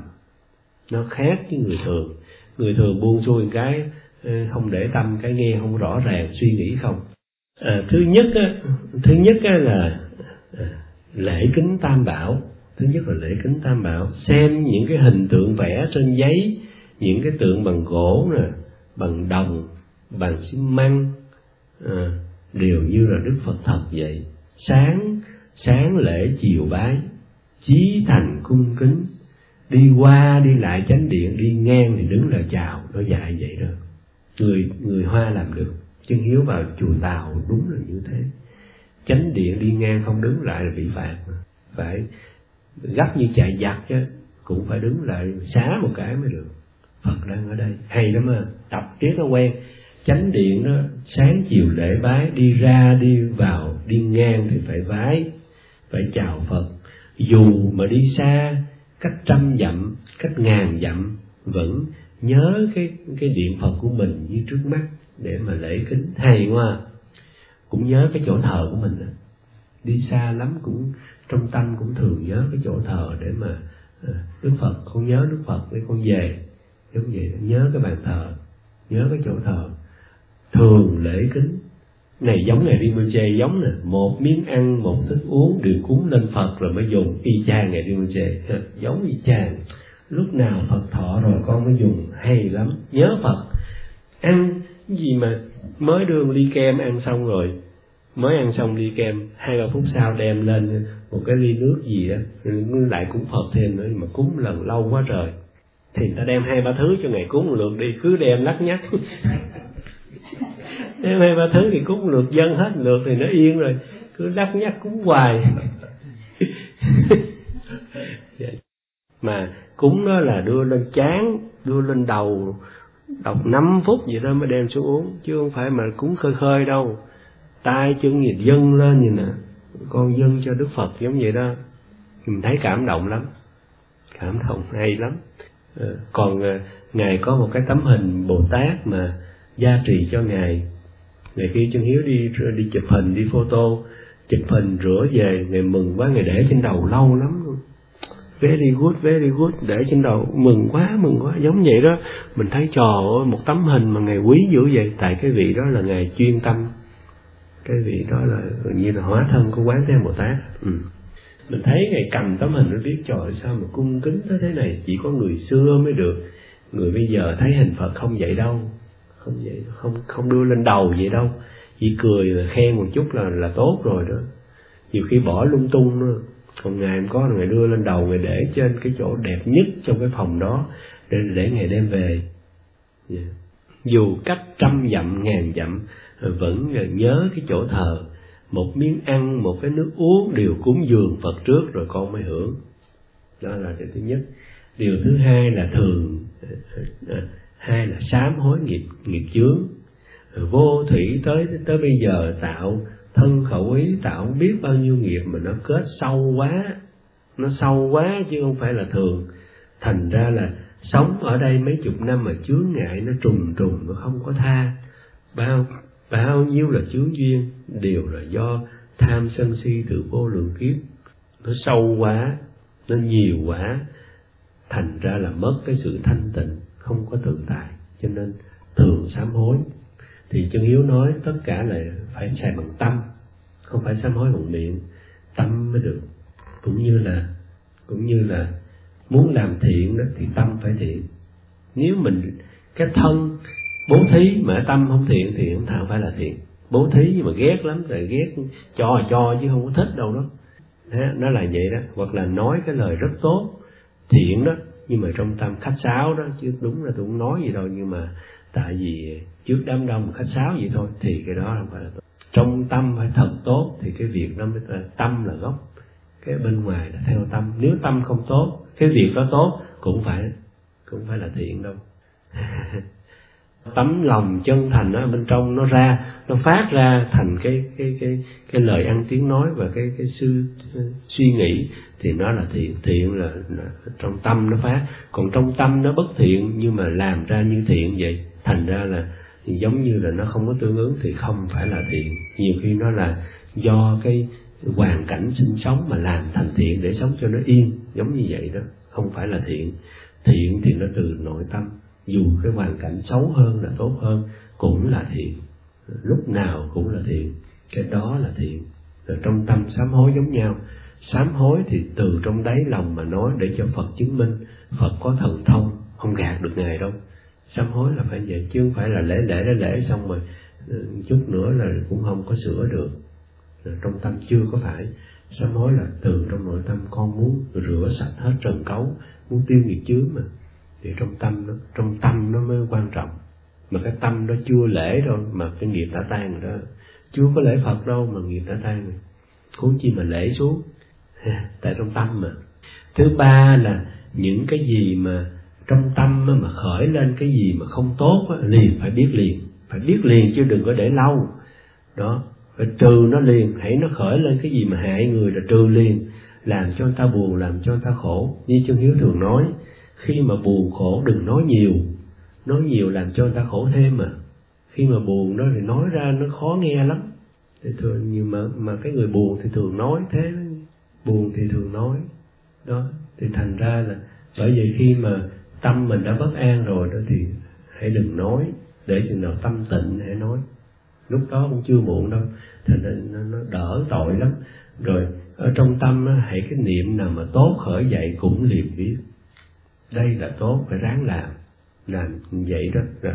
Speaker 1: nó khác với người thường. Người thường buông xuôi cái không để tâm, cái nghe không rõ ràng, suy nghĩ không. À, thứ nhất á, thứ nhất á là à, lễ kính Tam Bảo. Thứ nhất là lễ kính Tam Bảo, xem những cái hình tượng vẽ trên giấy, những cái tượng bằng gỗ nè, bằng đồng, bằng xi măng, à, đều như là Đức Phật thật vậy. Sáng sáng lễ chiều bái, chí thành cung kính, đi qua đi lại chánh điện, đi ngang thì đứng là chào, nó dạy vậy đó. Người người Hoa làm được, Chân Hiếu vào chùa Tàu đúng là như thế. Chánh điện đi ngang không đứng lại là bị phạt, phải gấp như chạy giặc chứ, cũng phải đứng lại xá một cái mới được. Phật đang ở đây, hay lắm à, tập riết nó quen. Chánh điện đó, sáng chiều lễ bái, đi ra đi vào, đi ngang thì phải vái, phải chào Phật. Dù mà đi xa, cách trăm dặm, cách ngàn dặm, vẫn nhớ cái cái điện Phật của mình như trước mắt để mà lễ kính, hay quá. Cũng nhớ cái chỗ thờ của mình, đi xa lắm cũng trong tâm cũng thường nhớ cái chỗ thờ để mà Đức Phật, con nhớ Đức Phật để con về, giống vậy, nhớ cái bàn thờ, nhớ cái chỗ thờ, thường lễ kính. Này giống ngày Rinpoche giống nè, một miếng ăn, một thức uống đều cúng lên Phật rồi mới dùng, y chang ngày Rinpoche, giống y chang. Lúc nào Phật thọ rồi con mới dùng, hay lắm. Nhớ Phật, ăn cái gì mà mới đưa ly kem ăn xong rồi, mới ăn xong ly kem, hai ba phút sau đem lên một cái ly nước gì đó, lại cúng Phật thêm nữa, mà cúng lần lâu quá trời, thì người ta đem hai ba thứ cho ngày cúng một lượt đi, cứ đem lắc nhắc. Đem hai ba thứ thì cúng một lượt, dân hết lượt thì nó yên rồi, cứ lắc nhắc cúng hoài. Mà cúng đó là đưa lên trán, đưa lên đầu, đọc năm phút vậy đó mới đem xuống uống, chứ không phải mà cúng khơi khơi đâu. tay chân gì dâng lên vậy nè, con dâng cho Đức Phật giống vậy đó, mình thấy cảm động lắm, cảm động hay lắm. À, còn à, ngài có một cái tấm hình Bồ Tát mà gia trì cho ngài. Ngày khi Chân Hiếu đi đi chụp hình, đi photo, chụp hình rửa về, ngài mừng quá, ngài để trên đầu lâu lắm luôn. Very good, very good, để trên đầu, mừng quá, mừng quá, giống vậy đó. Mình thấy trời ơi, một tấm hình mà ngài quý dữ vậy, tại cái vị đó là ngài chuyên tâm, cái vị đó là gần như là hóa thân của Quán Thế Bồ Tát. Ừ. Mình thấy ngài cầm tấm hình nó biết trời sao mà cung kính tới thế này, chỉ có người xưa mới được, người bây giờ thấy hình Phật không vậy đâu, không vậy, không không đưa lên đầu vậy đâu, chỉ cười là khen một chút là là tốt rồi đó, nhiều khi bỏ lung tung nữa. Còn ngài không có, ngài đưa lên đầu, ngài để trên cái chỗ đẹp nhất trong cái phòng đó để để ngài đem về. Yeah. Dù cách trăm dặm ngàn dặm vẫn nhớ cái chỗ thờ, một miếng ăn, một cái nước uống đều cúng dường Phật trước rồi con mới hưởng. Đó là điều thứ nhất. Điều thứ hai là thường, hai là sám hối nghiệp nghiệp chướng. Vô thủy tới tới bây giờ tạo thân khẩu ý, tạo không biết bao nhiêu nghiệp mà nó kết sâu quá, nó sâu quá chứ không phải là thường. Thành ra là sống ở đây mấy chục năm mà chướng ngại nó trùng trùng, nó không có tha. Bao bao nhiêu là chướng duyên đều là do tham sân si từ vô lượng kiếp. Nó sâu quá, nó nhiều quá, thành ra là mất cái sự thanh tịnh, không có tự tại, cho nên thường sám hối. Thì Chân Hiếu nói tất cả là phải xài bằng tâm, không phải sám hối bằng miệng, tâm mới được. Cũng như là cũng như là muốn làm thiện đó thì tâm phải thiện. Nếu mình cái thân bố thí mà tâm không thiện thì không thảo phải là thiện. Bố thí nhưng mà ghét lắm, rồi ghét cho cho chứ không có thích đâu đó. Nó là vậy đó. Hoặc là nói cái lời rất tốt, thiện đó, nhưng mà trong tâm khách sáo đó, chứ đúng là tôi không nói gì đâu, nhưng mà tại vì trước đám đông khách sáo vậy thôi, thì cái đó không phải là tốt. Trong tâm phải thật tốt thì cái việc đó mới là tâm là gốc, cái bên ngoài là theo tâm. Nếu tâm không tốt, cái việc đó tốt cũng phải cũng phải là thiện đâu. Tấm lòng chân thành ở bên trong nó ra, nó phát ra thành cái cái cái cái lời ăn tiếng nói và cái cái sự suy nghĩ thì nó là thiện. Thiện là, là trong tâm nó phát, còn trong tâm nó bất thiện nhưng mà làm ra như thiện vậy, thành ra là giống như là nó không có tương ứng thì không phải là thiện. Nhiều khi nó là do cái hoàn cảnh sinh sống mà làm thành thiện để sống cho nó yên, giống như vậy đó, không phải là thiện. Thiện thì nó từ nội tâm, dù cái hoàn cảnh xấu hơn là tốt hơn cũng là thiện, lúc nào cũng là thiện, cái đó là thiện. Rồi trong tâm sám hối giống nhau. Sám hối thì từ trong đáy lòng mà nói để cho Phật chứng minh. Phật có thần thông, không gạt được Ngài đâu. Sám hối là phải vậy, chứ không phải là lễ lễ lễ lễ xong rồi chút nữa là cũng không có sửa được. Rồi trong tâm chưa có phải. Sám hối là từ trong nội tâm con muốn rửa sạch hết trần cấu, muốn tiêu nghiệp chướng mà. Thì trong tâm nó, trong tâm nó mới quan trọng. Mà cái tâm đó chưa lễ đâu mà cái nghiệp đã tan rồi đó. Chưa có lễ Phật đâu mà nghiệp đã tan rồi. Huống chi mà lễ xuống. Tại trong tâm mà. Thứ ba là những cái gì mà trong tâm mà khởi lên cái gì mà không tốt á, liền phải biết liền. Phải biết liền chứ đừng có để lâu. Đó, phải trừ nó liền. Hãy nó khởi lên cái gì mà hại người là trừ liền. Làm cho người ta buồn, làm cho người ta khổ. Như Chân Hiếu thường nói, khi mà buồn khổ đừng nói nhiều. Nói nhiều làm cho người ta khổ thêm mà. Khi mà buồn đó thì nói ra nó khó nghe lắm. Thì thường, nhưng mà, mà cái người buồn thì thường nói thế. Buồn thì thường nói. Đó, thì thành ra là bởi vậy khi mà tâm mình đã bất an rồi đó thì hãy đừng nói. Để chừng nào tâm tịnh hãy nói. Lúc đó cũng chưa muộn đâu. Thành ra nó, nó đỡ tội lắm. Rồi ở trong tâm á, hãy cái niệm nào mà tốt khởi dậy cũng liền biết. Đây là tốt, phải ráng làm. Làm vậy đó. Rồi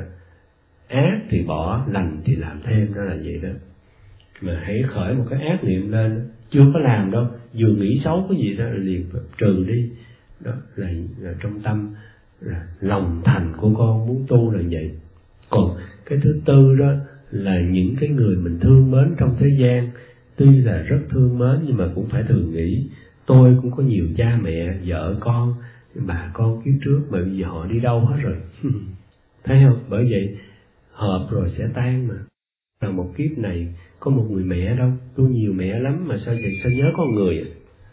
Speaker 1: ác thì bỏ, lành thì làm thêm, đó là vậy đó. Mà hãy khởi một cái ác niệm lên, chưa có làm đâu, vừa nghĩ xấu cái gì đó liền trừ đi. Đó là, là trong tâm là lòng thành của con muốn tu là vậy. Còn cái thứ tư đó là những cái người mình thương mến trong thế gian, tuy là rất thương mến nhưng mà cũng phải thường nghĩ tôi cũng có nhiều cha mẹ, vợ con, bà con kiếp trước mà bây giờ họ đi đâu hết rồi. Thấy không? Bởi vậy hợp rồi sẽ tan mà. Là một kiếp này có một người mẹ đâu, tôi nhiều mẹ lắm mà sao vậy, sao nhớ con người.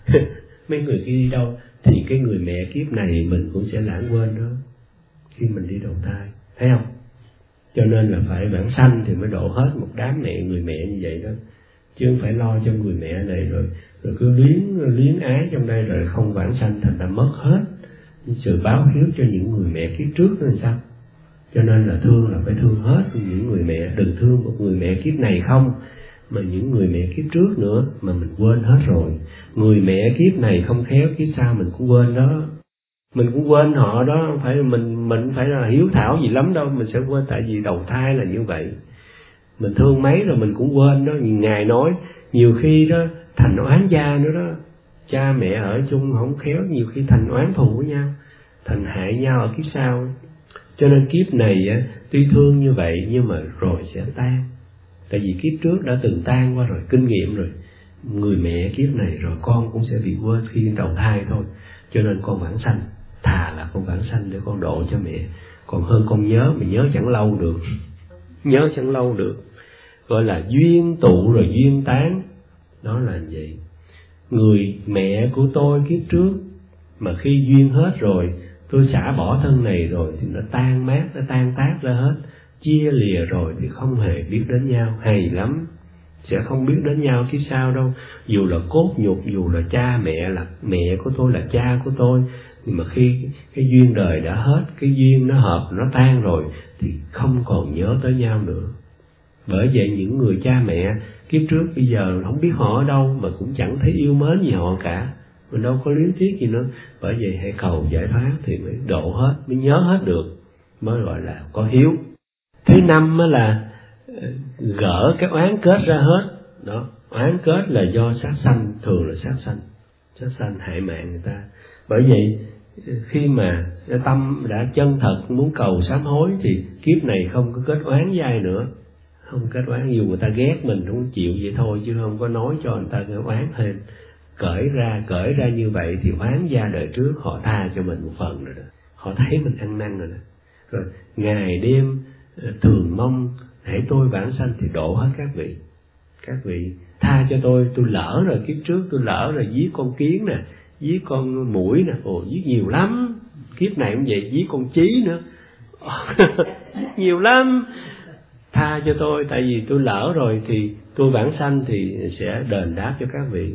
Speaker 1: Mấy người kia đi đâu thì cái người mẹ kiếp này mình cũng sẽ lãng quên đó khi mình đi đầu thai, thấy không? Cho nên là phải vãng sanh thì mới độ hết một đám mẹ người mẹ như vậy đó, chứ không phải lo cho người mẹ này rồi rồi cứ luyến luyến ái trong đây rồi không vãng sanh, thành ra mất hết sự báo hiếu cho những người mẹ kiếp trước nên sao? Cho nên là thương là phải thương hết những người mẹ, đừng thương một người mẹ kiếp này không, mà những người mẹ kiếp trước nữa mà mình quên hết rồi. Người mẹ kiếp này không khéo kiếp sau mình cũng quên đó. Mình cũng quên họ đó, không phải mình mình phải là hiếu thảo gì lắm đâu, mình sẽ quên tại vì đầu thai là như vậy. Mình thương mấy rồi mình cũng quên đó, Ngài nói nhiều khi đó thành oán gia nữa đó. Cha mẹ ở chung không khéo nhiều khi thành oán thù với nhau, thành hại nhau ở kiếp sau. Cho nên kiếp này á, tuy thương như vậy nhưng mà rồi sẽ tan. Tại vì kiếp trước đã từng tan qua rồi, kinh nghiệm rồi. Người mẹ kiếp này rồi con cũng sẽ bị quên khi đầu thai thôi. Cho nên con vãng sanh, thà là con vãng sanh để con độ cho mẹ, còn hơn con nhớ, mà nhớ chẳng lâu được. Nhớ chẳng lâu được. Gọi là duyên tụ rồi duyên tán. Đó là vậy. Người mẹ của tôi kiếp trước mà khi duyên hết rồi, tôi xả bỏ thân này rồi thì nó tan mát, nó tan tác ra hết. Chia lìa rồi thì không hề biết đến nhau. Hay lắm, sẽ không biết đến nhau kiếp sau đâu. Dù là cốt nhục, dù là cha mẹ, là mẹ của tôi, là cha của tôi, nhưng mà khi cái duyên đời đã hết, cái duyên nó hợp, nó tan rồi thì không còn nhớ tới nhau nữa. Bởi vậy những người cha mẹ kiếp trước bây giờ không biết họ ở đâu, mà cũng chẳng thấy yêu mến gì họ cả, mình đâu có luyến tiếc gì nữa. Bởi vậy hãy cầu giải thoát thì mới độ hết, mới nhớ hết được, mới gọi là có hiếu. Thứ năm là gỡ cái oán kết ra hết. Đó, oán kết là do sát sanh, thường là sát sanh, sát sanh hại mạng người ta. Bởi vậy khi mà cái tâm đã chân thật muốn cầu sám hối thì kiếp này không có kết oán với ai nữa. Không kết oán, dù người ta ghét mình không chịu vậy thôi, chứ không có nói cho người ta cái oán thêm. Cởi ra, cởi ra như vậy thì oán gia đời trước họ tha cho mình một phần rồi đó. Họ thấy mình ăn năn rồi đó. Rồi ngày đêm thường mong hãy tôi vãng sanh thì độ hết các vị. Các vị tha cho tôi, tôi lỡ rồi, kiếp trước tôi lỡ rồi, giết con kiến nè, giết con muỗi nè, ồ giết nhiều lắm. Kiếp này cũng vậy, giết con chí nữa. Nhiều lắm. Tha cho tôi, tại vì tôi lỡ rồi thì tôi vãng sanh thì sẽ đền đáp cho các vị.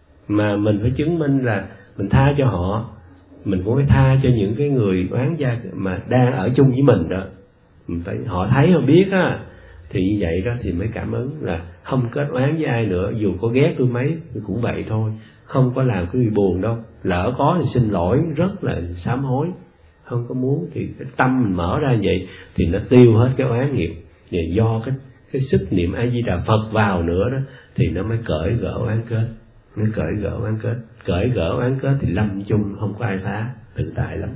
Speaker 1: Mà mình phải chứng minh là mình tha cho họ, mình cũng phải tha cho những cái người oán gia mà đang ở chung với mình đó. Mình phải họ thấy họ biết á, thì như vậy đó thì mới cảm ứng là không kết oán với ai nữa. Dù có ghét tôi mấy tôi cũng vậy thôi, không có làm cái gì buồn đâu. Lỡ có thì xin lỗi, rất là sám hối. Không có muốn thì cái tâm mình mở ra vậy thì nó tiêu hết cái oán nghiệp. Và do cái cái sức niệm A Di Đà Phật vào nữa đó thì nó mới cởi gỡ oán kết, mới cởi gỡ oán kết. Cởi gỡ oán kết thì lâm chung không có ai phá, tự tại lắm.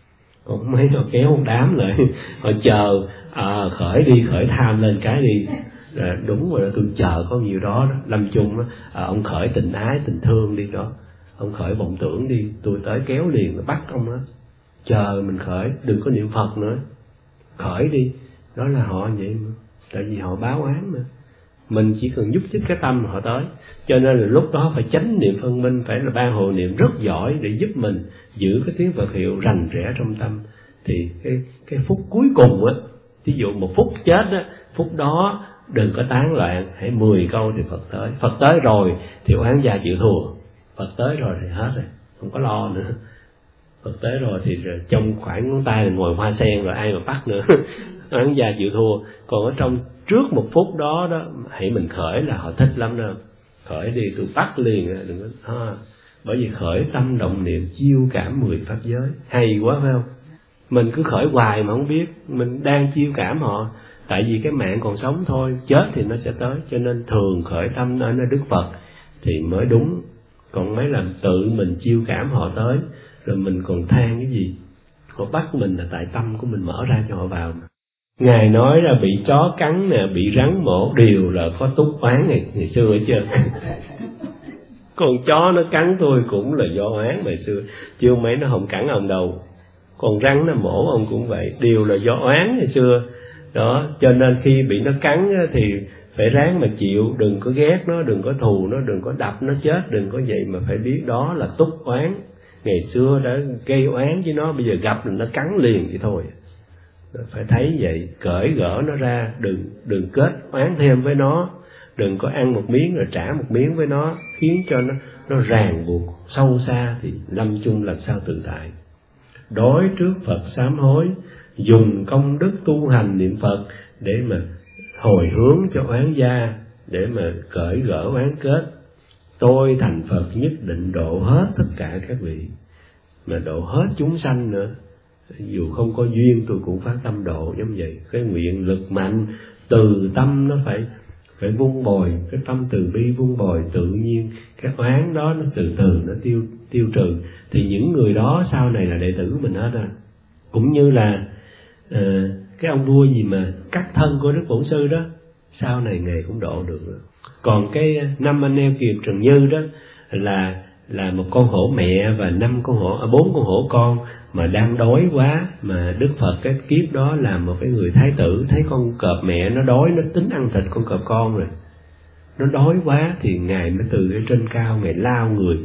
Speaker 1: Còn mấy họ kéo một đám lại, họ chờ à, khởi đi, khởi tham lên cái đi. À, đúng rồi, tôi chờ có nhiều đó, đó. Lâm chung đó, à, ông khởi tình ái, tình thương đi đó, ông khởi vọng tưởng đi, tôi tới kéo liền, bắt ông đó. Chờ mình khởi, đừng có niệm Phật nữa, khởi đi. Đó là họ vậy mà, tại vì họ báo án mà. Mình chỉ cần giúp sức cái tâm họ tới. Cho nên là lúc đó phải chánh niệm phân minh, phải là ban hộ niệm rất giỏi để giúp mình giữ cái tiếng Phật hiệu rành rẽ trong tâm. Thì cái cái phút cuối cùng á, ví dụ một phút chết á, phút đó đừng có tán loạn, hãy mười câu thì Phật tới. Phật tới rồi thì oán gia chịu thua. Phật tới rồi thì hết rồi, không có lo nữa. Phật tới rồi thì trong khoảng ngón tay là ngồi hoa sen rồi, ai mà bắt nữa. Oán gia chịu thua. Còn ở trong trước một phút đó đó, hãy mình khởi là họ thích lắm đó. Khởi đi tôi bắt liền, đừng có ha. Bởi vì khởi tâm động niệm chiêu cảm mười pháp giới, hay quá phải không? Mình cứ khởi hoài mà không biết mình đang chiêu cảm họ. Tại vì cái mạng còn sống thôi, chết thì nó sẽ tới. Cho nên thường khởi tâm ở nơi Đức Phật thì mới đúng. Còn mấy làm tự mình chiêu cảm họ tới, rồi mình còn than cái gì? Họ bắt mình là tại tâm của mình mở ra cho họ vào mà. Ngài nói là bị chó cắn nè, bị rắn mổ đều là có túc oán này, ngày xưa chưa? Con chó nó cắn tôi cũng là do oán ngày xưa, chứ mấy nó không cắn ông đâu. Còn rắn nó mổ ông cũng vậy, đều là do oán ngày xưa. Đó, cho nên khi bị nó cắn thì phải ráng mà chịu, đừng có ghét nó, đừng có thù nó, đừng có đập nó chết, đừng có vậy, mà phải biết đó là túc oán. Ngày xưa đã gây oán với nó, bây giờ gặp là nó cắn liền vậy thôi. Phải thấy vậy, cởi gỡ nó ra, đừng đừng kết oán thêm với nó, đừng có ăn một miếng rồi trả một miếng với nó, khiến cho nó nó ràng buộc sâu xa thì lâm chung làm sao tự tại. Đối trước Phật sám hối, dùng công đức tu hành niệm Phật để mà hồi hướng cho oán gia, để mà cởi gỡ oán kết. Tôi thành Phật nhất định độ hết tất cả các vị, mà độ hết chúng sanh nữa. Dù không có duyên tôi cũng phát tâm độ giống vậy. Cái nguyện lực mạnh, từ tâm nó phải phải vun bồi, cái tâm từ bi vun bồi, tự nhiên cái oán đó nó từ từ nó tiêu tiêu trừ. Thì những người đó sau này là đệ tử mình hết à. Cũng như là uh, cái ông vua gì mà cắt thân của Đức Bổn Sư đó, sau này ngài cũng độ được rồi. Còn cái năm anh em Kiều Trần Như đó là là một con hổ mẹ và năm con hổ, bốn con hổ con mà đang đói quá, mà Đức Phật cái kiếp đó là một cái người thái tử, thấy con cọp mẹ nó đói, nó tính ăn thịt con cọp con rồi, nó đói quá thì ngài mới từ ở trên cao ngài lao người,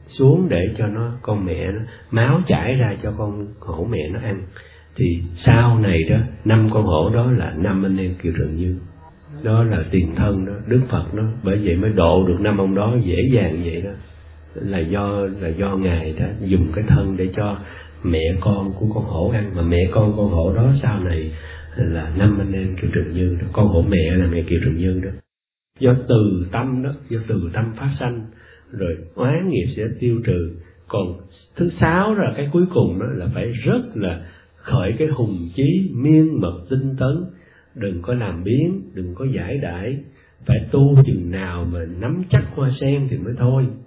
Speaker 1: xuống để cho nó con mẹ nó, máu chảy ra cho con hổ mẹ nó ăn. Thì sau này đó, năm con hổ đó là năm anh em Kiều Trần Như, đó là tiền thân đó, Đức Phật đó, bởi vậy mới độ được năm ông đó dễ dàng vậy đó, là do là do ngài đã dùng cái thân để cho mẹ con của con hổ ăn. Mà mẹ con con hổ đó sau này là năm anh em Kiều Trần Như đó, con hổ mẹ là mẹ Kiều Trần Như đó. Do từ tâm đó, do từ tâm phát sanh, rồi oán nghiệp sẽ tiêu trừ. Còn thứ sáu là cái cuối cùng đó là phải rất là khởi cái hùng chí miên mật tinh tấn, đừng có làm biến, đừng có giải đãi, phải tu chừng nào mà nắm chắc hoa sen thì mới thôi.